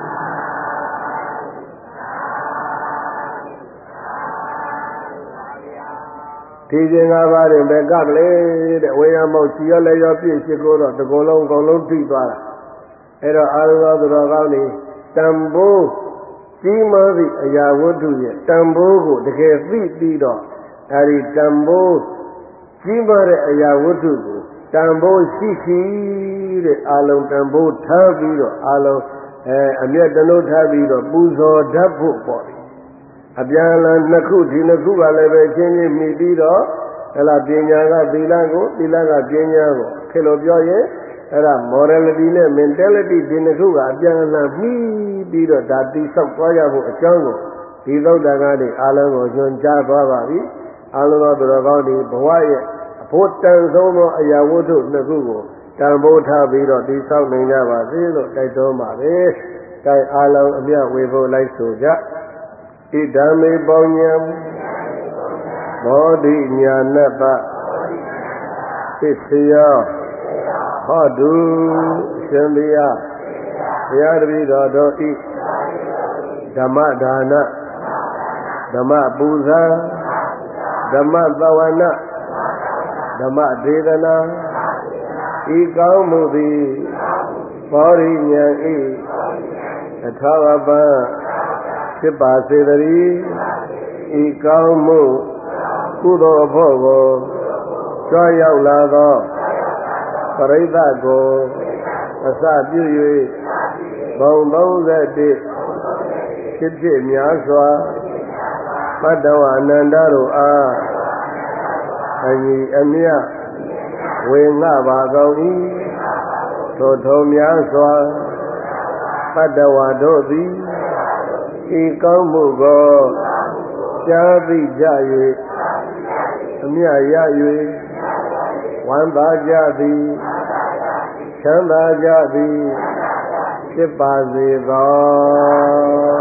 ဒီခြင်းငါးပါးတွင်ပဲကကလေးတဲ့ဝေယမောက်ချီရလည်းရောပြည့်ရှိကိုတော့တကုံလုံးအကုန်လုံးထိသွားတာအဲ့တော့အာရုံတော်တော်ကောင်းနေတံပိုးကြီးမားသည့်အရာဝတ္ထုရဲ့တံပိုးကိုတကယ်သိပြီးတော့အဲဒီတံပိုးကြီးမားတဲ့အရာဝတ္ထုကိုတံပိုးရှိရှိတဲ့အာလုံးတံပိုးထားပြီးတော့အာလုံးအဲအမျက်တနှုတ်ထားပြီးတော့ပူဇော်တတ်ဖို့ပေါ့လေအပြန်အလှန်နှစ်ခုဒီနှစ်ခုကလည်းပဲချင်းချင်းမိပြီးတော့ဟဲ့လားပညာကသီလကိုသီလကပညာကိုခေလို့ပြောရင်အဲ့ဒါ morality နဲ့ mentality ဒီနှစ်ခုကအပြန်အလှန်ပြီးပြီးတော့ဒါတိဆောက်သွားရဖို့အကြောင်းကိုဒီသုဒ္ဓကနေအာလုံးကိုညွှန်ကြားသွားပါပြီအာလုံးတော်တော်ကောင်းဒီဘဝရဲ့အဖို့တန်ဆုံးသောအရာဝတ္ထုနှစ်ခုကိုတန်ဖိုးထားပြီးတော့တိဆောက်နိုင်ကြပါစေလို့တိုက်တွန်းပါပဲ။ဒါအာလုံးအမြတ်ဝေဖို့လိုက်ဆိုကြဣဒံမေပေါညံဘောဓိညာဏတ္တသစ္စယောဟောတုရှင်ဘုရားဘုရားတပည့်တော်တို့ဤဓမ္မဒါနဓမ္မပူဇာဓမ္မသဝနာဓမ္မဒေသနာဤကောင်းမှုသည်ဘောဓိဉာဏ်ဤအထာဝပံဖြစ်ပါစေတည်းဤကောင်းမှုကုသိုလ်အဖို့ကိုကြွရောက်လာသောပရိသတ်ကိုအစပြု၍ဘုံသုံးဆယ်တစ်ဖြစ်ဖြစ်များစွာပတ္တဝအနန္တတို့အားအညီအမြတ်ဝေငှပါကုန်၏ထိုထုံများစွာပတ္တဝတို့သည်ဤကောင်းမှုကိုကြားသိကြ၍အမြတ်ရ၍ဝမ်းသာကြသည်ချမ်းသာကြသည်ဖြစ်ပါစေသော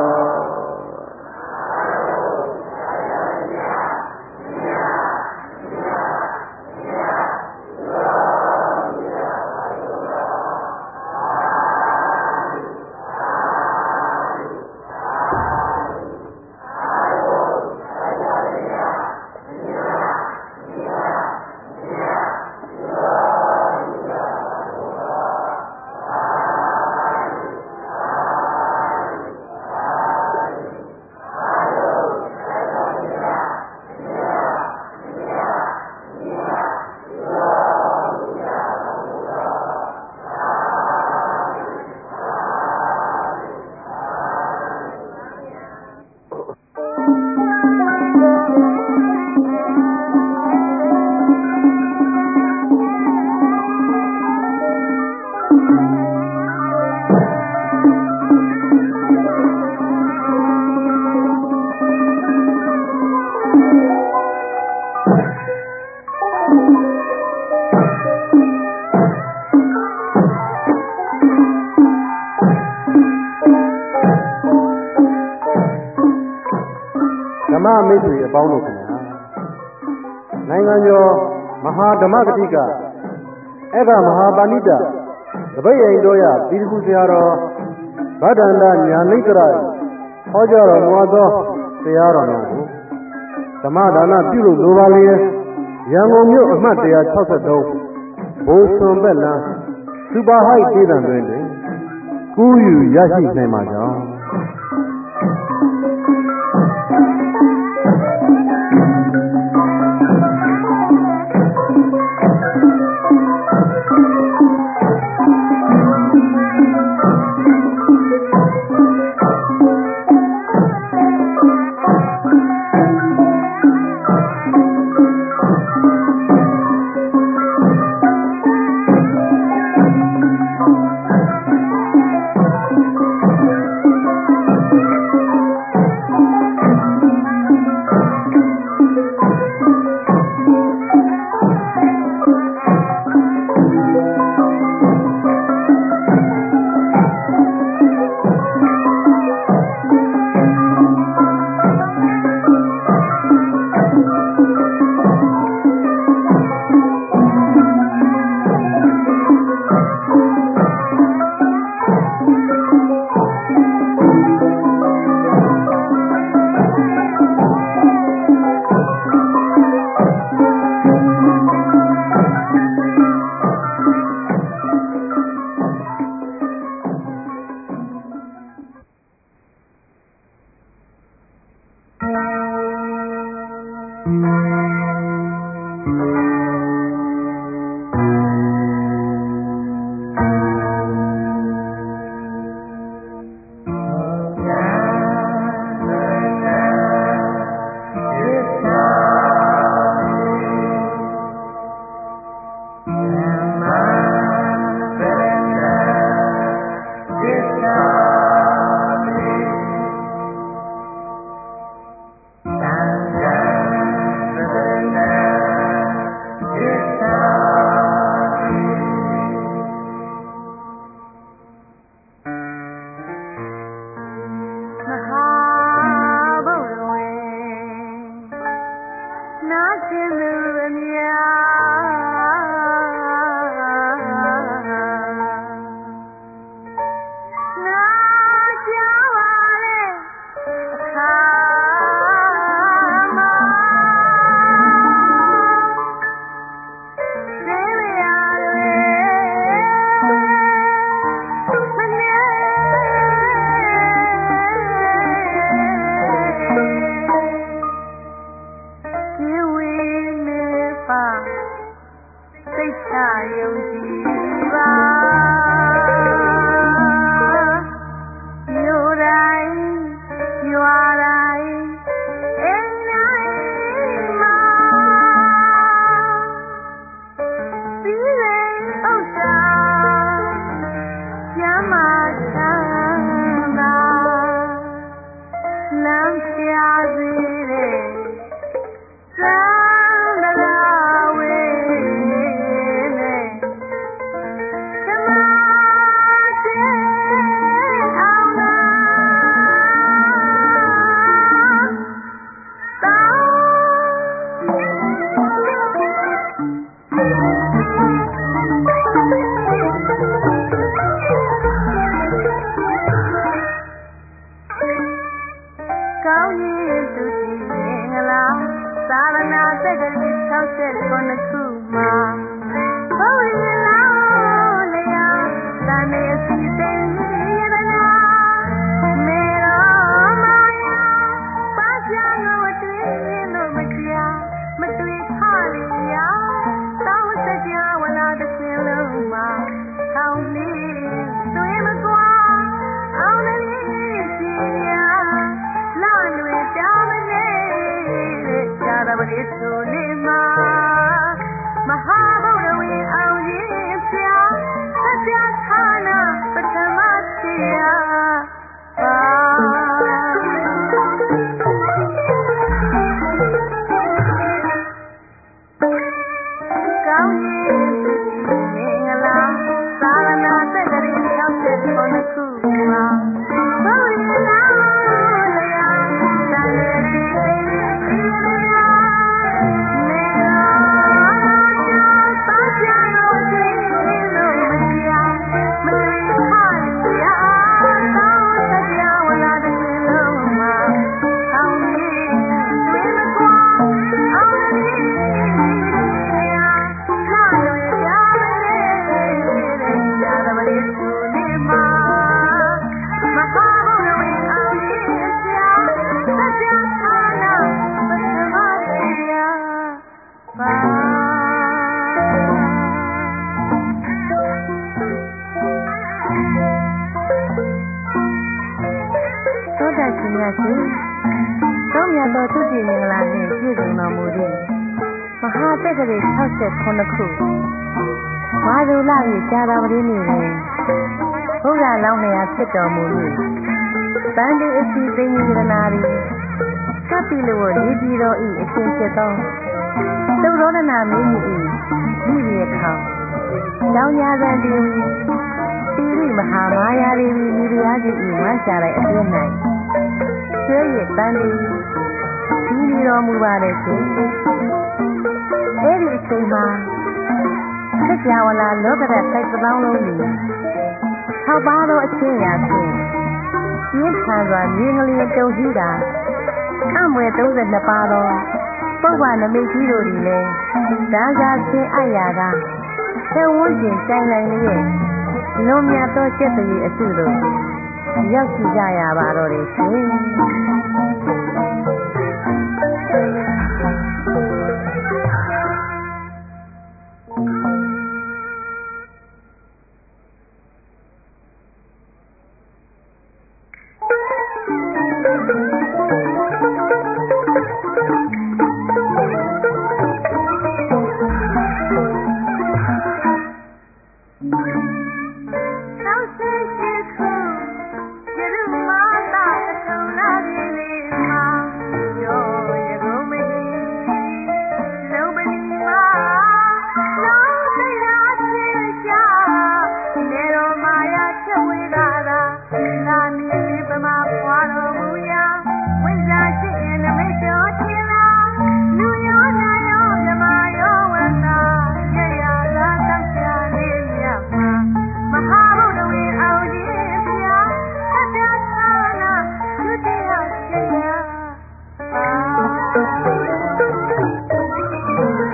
မိတ်ဆွေအပေါင်းတို့ခင်ဗျာနိုင်ငံကျော်မဟာဓမ္မဂတိကအဲ့ဒါမဟာပါဏိတတပိတ်ရင်တို့ရဒီတခုဆရာတော်ဗဒ္ဒန္တညာနိကရဟောကြားတော်မူသောတရားတော်များကိုဓမ္မဒါနပြုလို့လိုပါလေရန်ကုန်မြို့အမှတ်one sixty-threeဘိုးစွန်ဘက်လမ်းစူပါဟိုက်ဒေသတွင်ကူးယူရရှိနိုင်ပါကြောင်း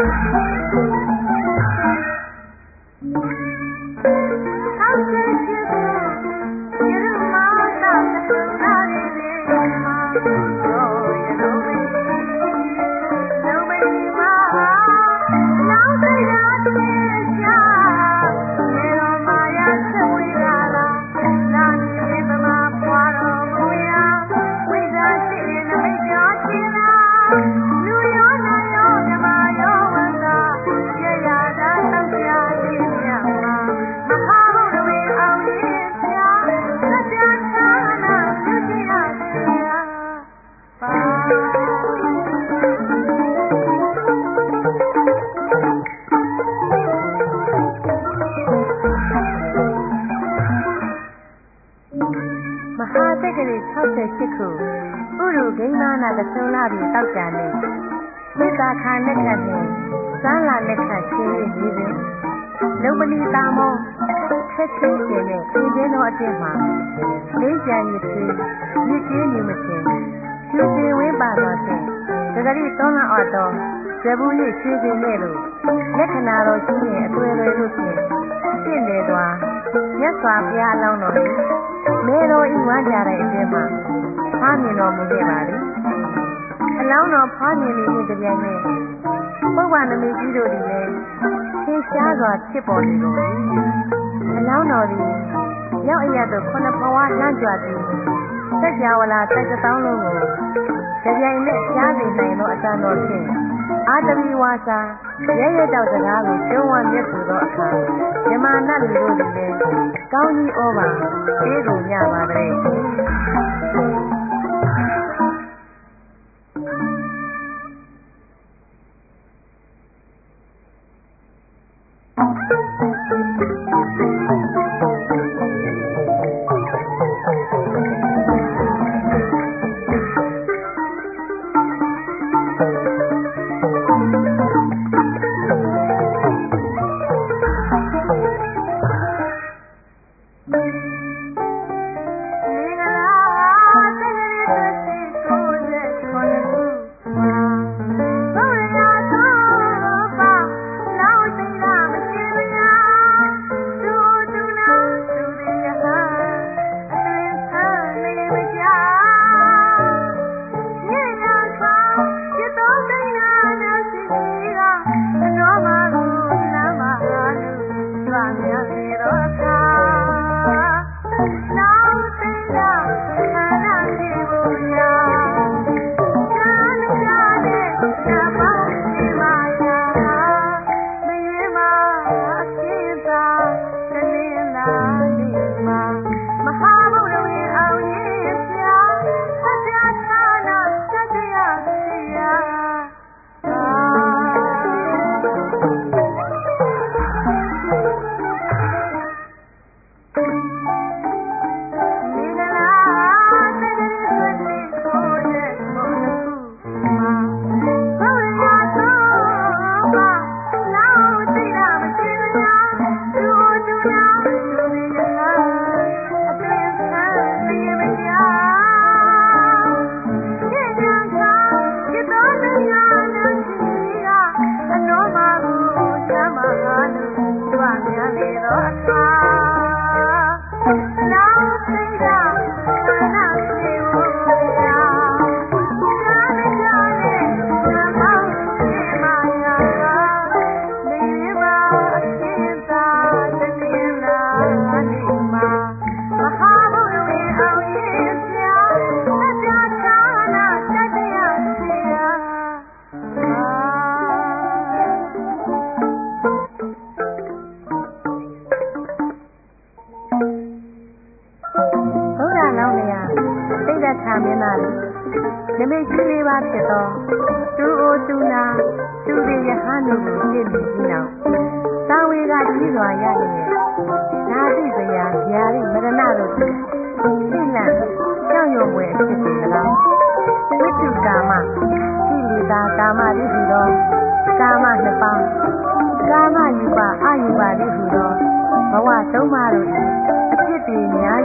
ဖြစ်ပေါ်နေကုန်ပြီအလောင်းတော်သည်ရောက်အရသို့ခုနှစ်ဘဝလှမ်းကြွပြီးစัจ java လာတစ်တောင်းလုံးကိုကြပြိုင်နဲ့ရှားနေနိုင်သောအတန်တော်ဖြင့်အာတမီဝါစာရဲရဲတောက်စကားကိုကျုံးဝမျက်ဆိုသောအခါမြမနတ်လူတို့သည်လည်းကောင်းကြီးဩပါအေးကုန်ကြပါတဲ့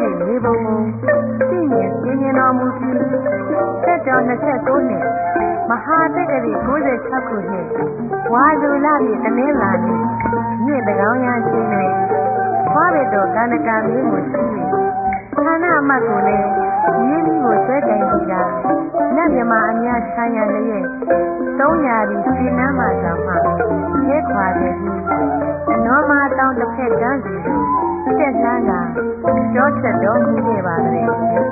မဟာတက္ကရီ၉၆ခုနှစ်ဝါဇူလပြည်တနင်္လာနေ့ညတကောင်ရချင်းတွင်ခွားရတော်ကန္နကာမျိုးကိုရှိ၍ဌာနအမတ်ကိုလည်းရင်းနှီးကိုဆွဲတိုင်ပြီးကနတ်မြမအများခြားရလျက်သုံးရာဒီခြေနှမ်းမှကြောင့်မှရဲခွာခဲ့ပြီးအနောမတောင်တစ်ဖက်ကမ်းစီသို့ဆက်လှမ်းကကြောဆက်တော်မူခဲ့ပါသည်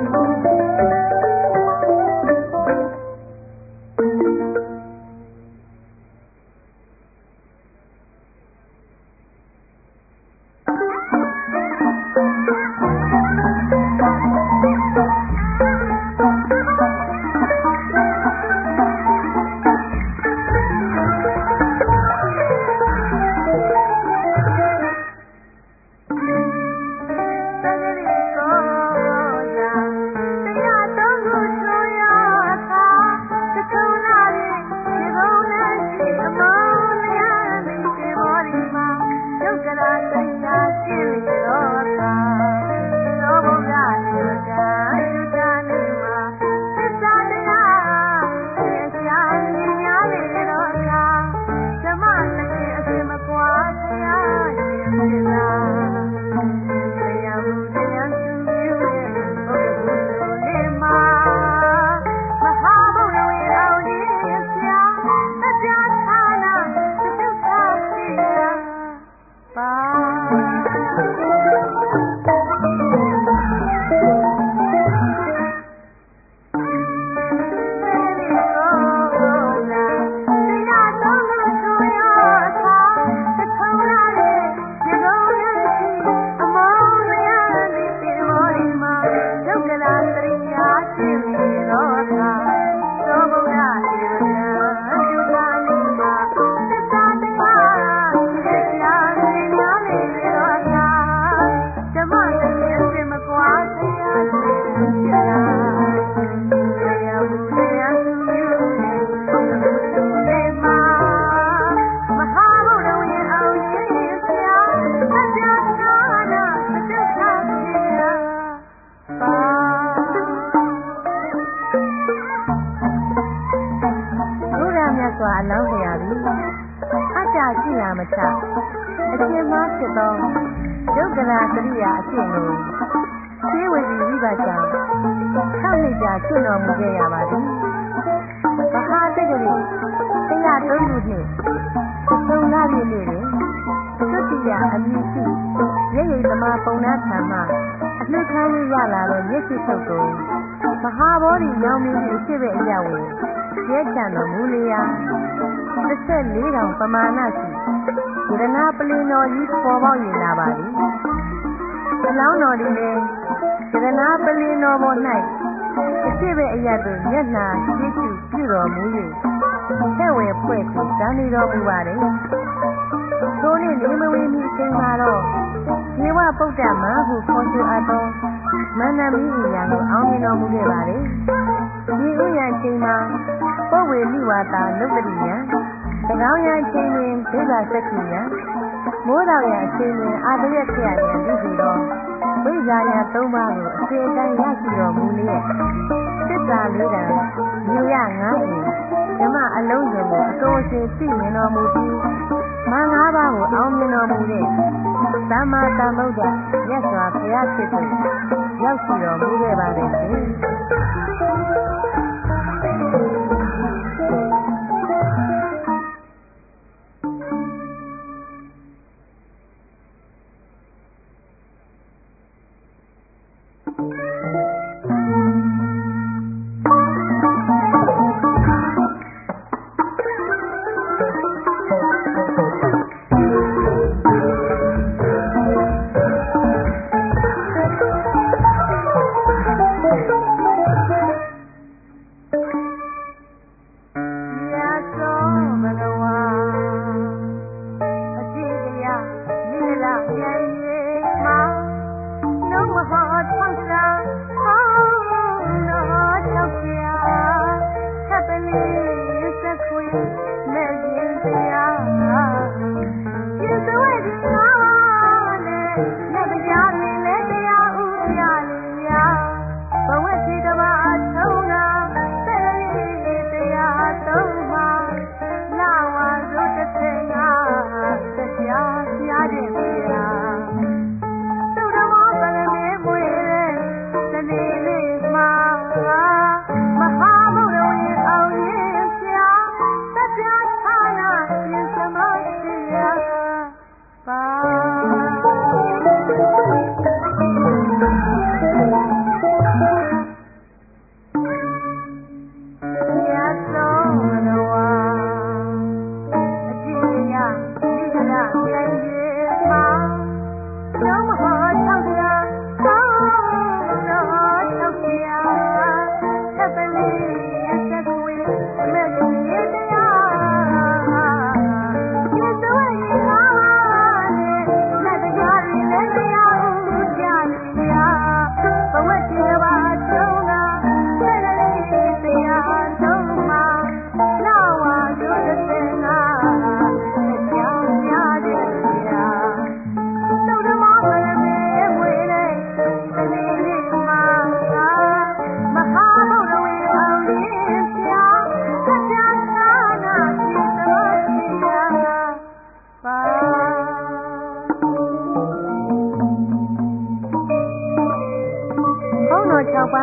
ပမာဏရှိယရနာပလင်တော်ကြီးပေါ်ပေါက်ရလာပါသည်အလောင်းတော်ဒီလည်းယရနာပလင်တော်ပေါ်၌အရှိပဲအရသို့မျက်နှာရှိရှိပြုတော်မူ၍ဆက်ဝဲဖွဲ့ပြီးတန်းနေတော်မူပါတယ်ထိုနေ့နေမဝေမီချိန်မှာတော့ဒေဝပုဒ္ဒမဟုခေါ်ဆိုအပ်သောမန္တမီးဉာဏ်ကိုအောင်းမြင်တော်မူခဲ့ပါတယ်ဒီဥယျာဉ်ချိန်မှာပုဝ္ဝေလိဝါတာလုတ္တရိယံတကောင်းရန်ချိန်တွင်ဒိဗ္ဗစက္ခိယံမိုးတော်ရန်ချိန်တွင်အာတရခရယံပြုစီတော်ဝိဇာယသုံးပါးကိုအစေအတိုင်းရရှိတော်မူလျက်သစ္စာလေးတန်မြို့ရငါးအိမ်ဓမ္မအလုံးစုံကိုအကုန်အစင်သိမြင်တော်မူပြီးမင်္ဂလာပါးကိုအောင်းမြင်တော်မူတဲ့သမ္မာသမ္ဗုဒ္ဓမြတ်စွာဘုရားဖြစ်သူရောက်ရှိတော်မူခဲ့ပါတယ်ရှင်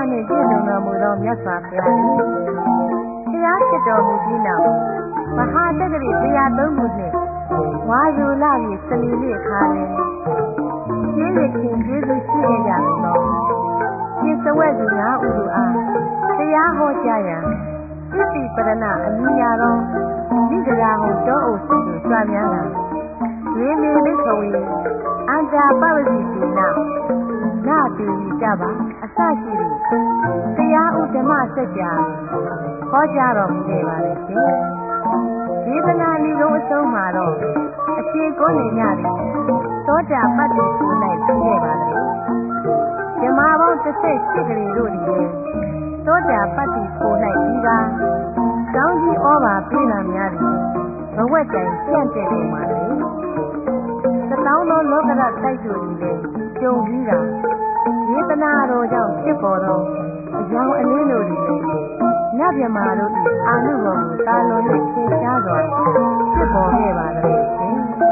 နှင့်ပြည့်စုံတော်မူသောမြတ်စွာဘုရားသည်ဘုရားဖြစ်တော်မူပြီးနောက်မဟာတက္ကရာတရားသုံးခုနှင့်ဝါယူလာပြီးစနေနေ့အခါတွင်ကျေးဇူးခင်ကျေးဇူးရှိခဲ့ကြပြီတော့ဒီစဝက်သူများဥဒုအားတရားဟောကြားရန်သစ္တိပရဏအမိညာတော်မိဂရာဟုတောအုပ်စုကိုကြွများလာဝိမေဘိခဝေအန္တာပဝတိတိနာနာတိကြပါအစရှိသည်တရားဥဓမ္မစကြာဟောကြားတော်မူခဲ့ပါလေရှင်ဒေသနာဤလုံးအဆုံးမှာတော့အခြေကိုနေကြသည်သောတာပတ္တိကို၌ပြီးခဲ့ပါလေဓမ္မပေါင်းတစ်ဆက်ရှိကလေးတို့သည်သောတာပတ္တိကို၌ပြီးကားကောင်းကြီးဩဘာပြည့်လာများသည်ဘဝတိုင်ပြန့်တဲ့ပုံပါလေသတောင်းသောလောကရတိုက်သူသည်လည်းကြုံပြီးတာဒေသနာတော်ကြောင့်ဖြစ်ပေါ်သောအကြောင်းအလင်းတို့သည်လည်းနတ်မြမာတို့၏အာနုဘော်ကိုတာလွန်၍သင်ရှားစွာဖြစ်ပေါ်ခဲ့ပါလေရှင်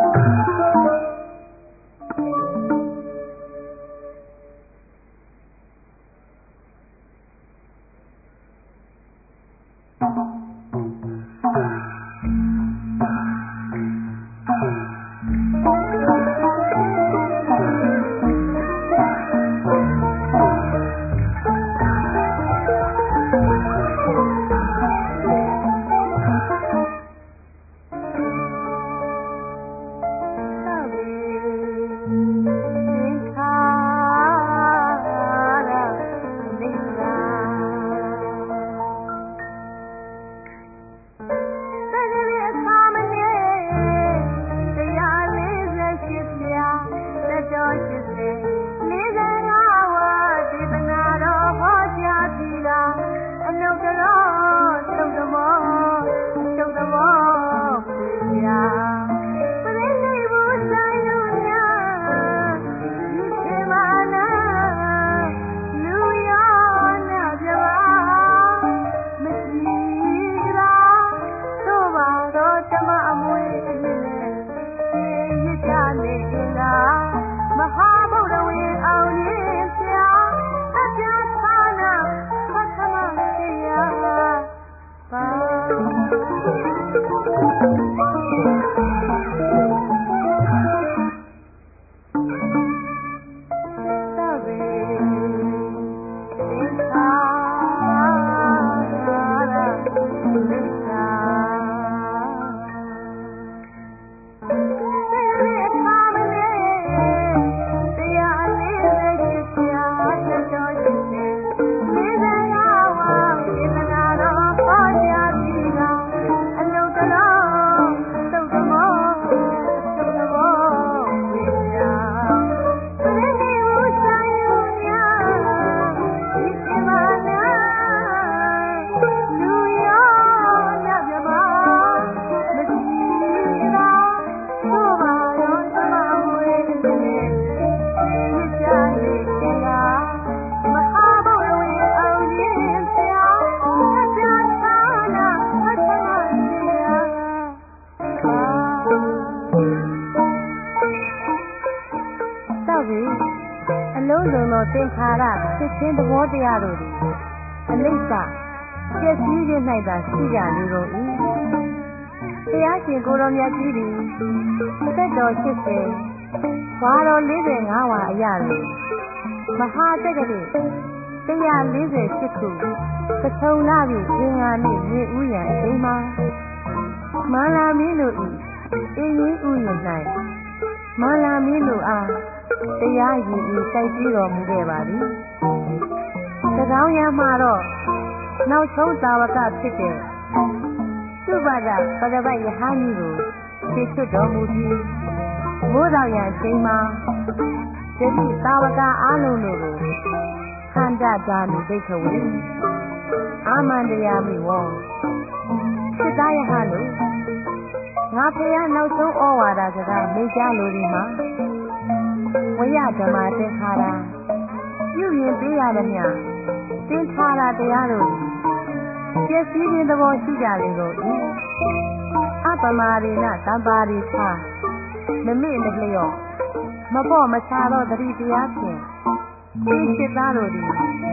သင်္ခါရဖြစ်ခြင်းသဘောတရားတို့သည်အနိစ္စပျက်စီးခြင်း၌သာရှိကြလေကုန်၏ဘုရားရှင်ကိုယ်တော်မြတ်ကြီးသည်သက်တော်ရှစ်ဆယ်ဝါတော်လေးဆယ်ငါးဝါအရာတွင်မဟာတက္ကရာတရားလေးဆယ်ရှစ်ခုပထုံလာပြီအင်္ဂါနှင့်မြေဥယျာအချိန်မှာမန္လာမင်းတို့၏အင်းကြီးဥယျာ၌မန္လာမင်းတို့အားတရားရည်ဤတိုက်ပြီးတော်မူခဲ့ပါသည်။သကောင်းရမှာတော့နောက်ဆုံးသာဝကဖြစ်တဲ့သုဘဒပရပတ်ယဟန်ကြီးကိုသိချွတ်တော်မူပြီးမိုးတော်ရချိန်မှာတတိသာဝကအားလုံးတို့ကိုခန္ဓာဓာမိဒိဋ္ဌဝေအာမန္တယာမိဝောစိတ္တယဟန်တို့ငါဖះနောက်ဆုံးဩဝါဒစကားမိတ်ကြားလိုဒီမှာဝိယဓမ္မသင်္ခါရပြုရင်ပေးရသည်များသင်္ခါရတရားတို့ပျက်စီးခြင်းသဘောရှိကြလေကုန်၏အပမာရိနတမ္ပါရိသာမမေ့မလျော့မပေါ့မချသောတတိတရားဖြင့်ဒီစိတ်သားတို့သည်စိတ်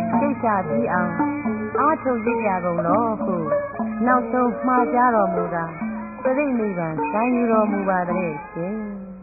ချပြီးအောင်အားထုတ်ရကြကုန်လို့ဟုနောက်ဆုံးမှားကြတော်မူတာပြိဋိနိဗ္ဗာန်ဆိုင်ယူတော်မူပါတဲ့ရှင်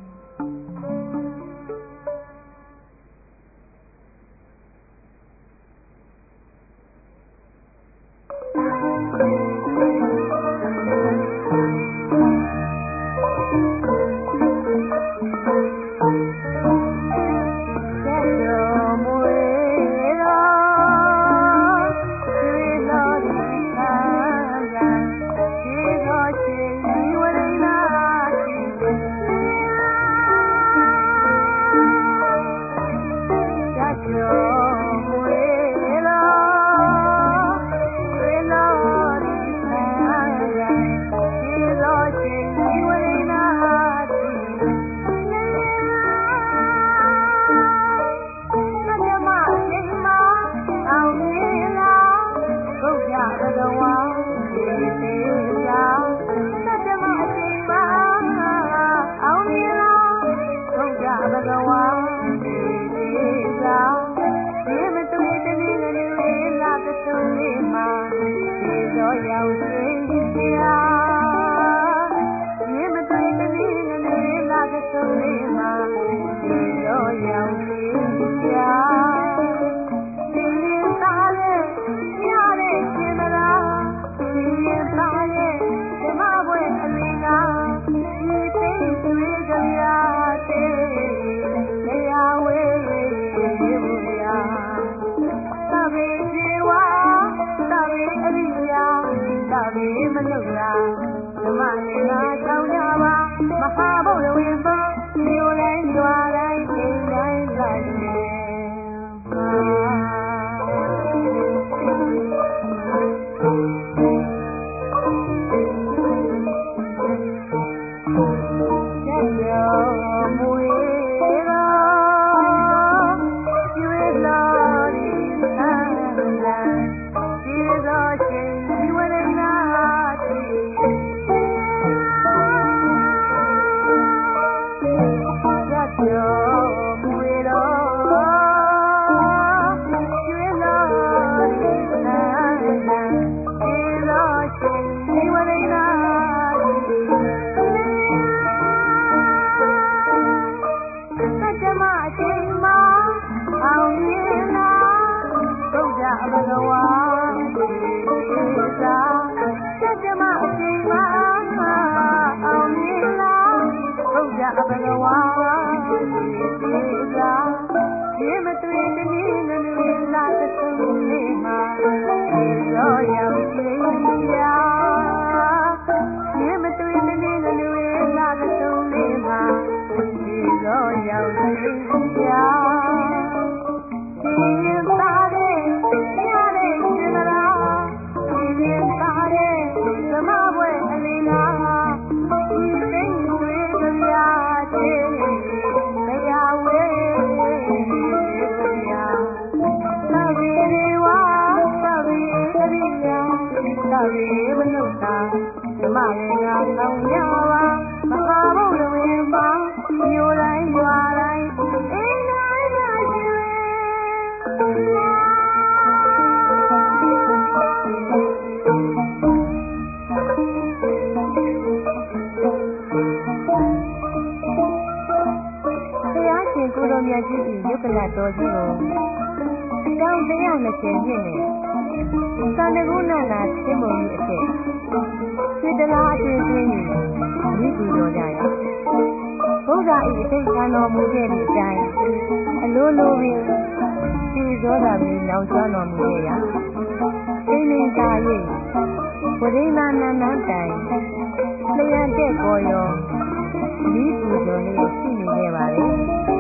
တော်ကြီးကိုတောင်းတရားနှစ်ကျင်းနဲ့သံတကုဏနာသိမုံကြီးအဖြစ်စေတနာအချင်းချင်းကြီးမိကူတော်ကြရဘုရားဤအသိခံတော်မူခဲ့သည့်အတိုင်းအလိုလိုပင်ဒီဇောတာမျိုးလောင်ကျွမ်းတော်မူခဲ့ရာသိနေကြ၍ဝိရိနာနန္ဒတိုင်လျံတဲ့ကောရောမိကူတော်လေးရှိနေခဲ့ပါလေ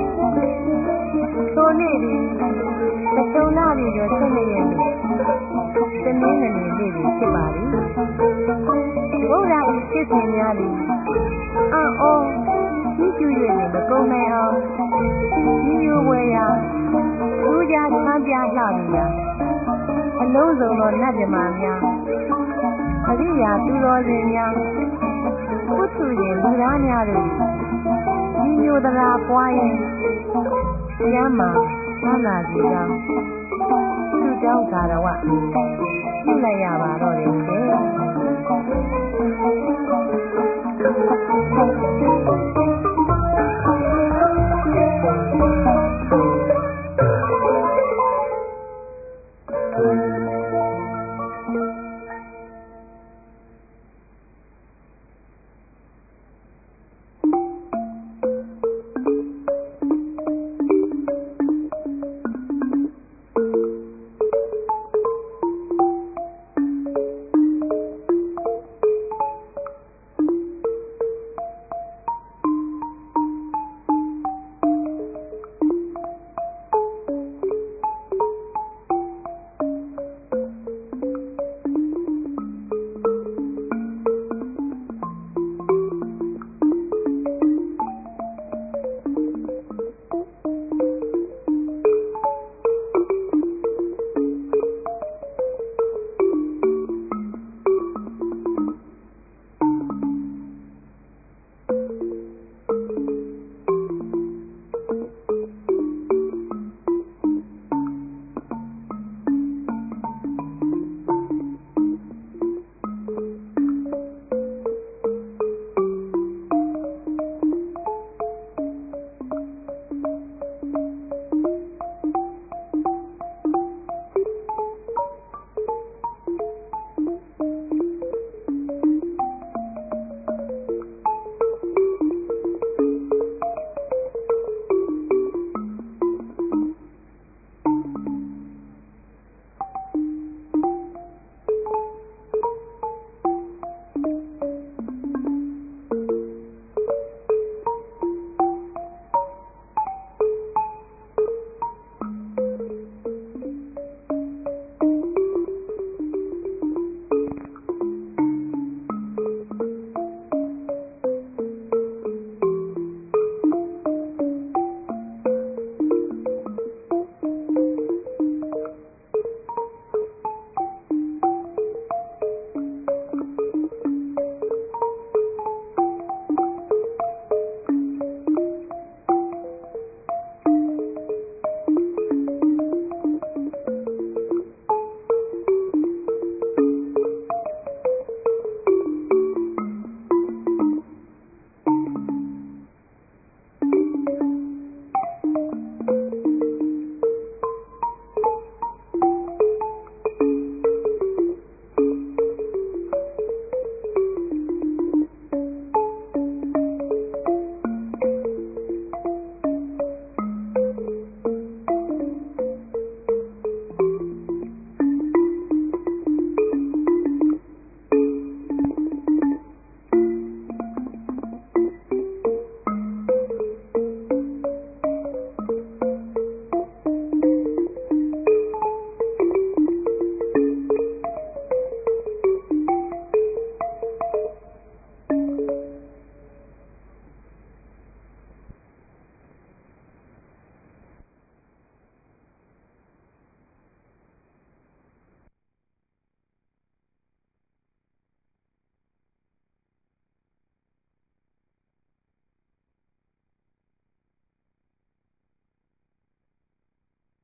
ဆိုနေ့ဒီသတုံနာပြီးတော့ဆက်နေရဲ့တနည်းနည်းလေးတွေဖြစ်ပါပြီဘုရားဤဖြစ်စဉ်များသည်အော်ကြီးကျူး၍မကုန်နိုင်အောင်ဒီလိုဝယ်ရာလူကြဆန်းပြလှပြီရာအလုံးစုံသောနတ်မြမာများအရိယာသူတော်စင်များပုထုရှင်လူသားများတို့ဒီမျိုးတရားပွားရင်ကျမ်းမှာသံသာကြီးကြောင့်သူကြောင်းသာရဝပြုလိုက်ရပါတော့တယ်ရှင်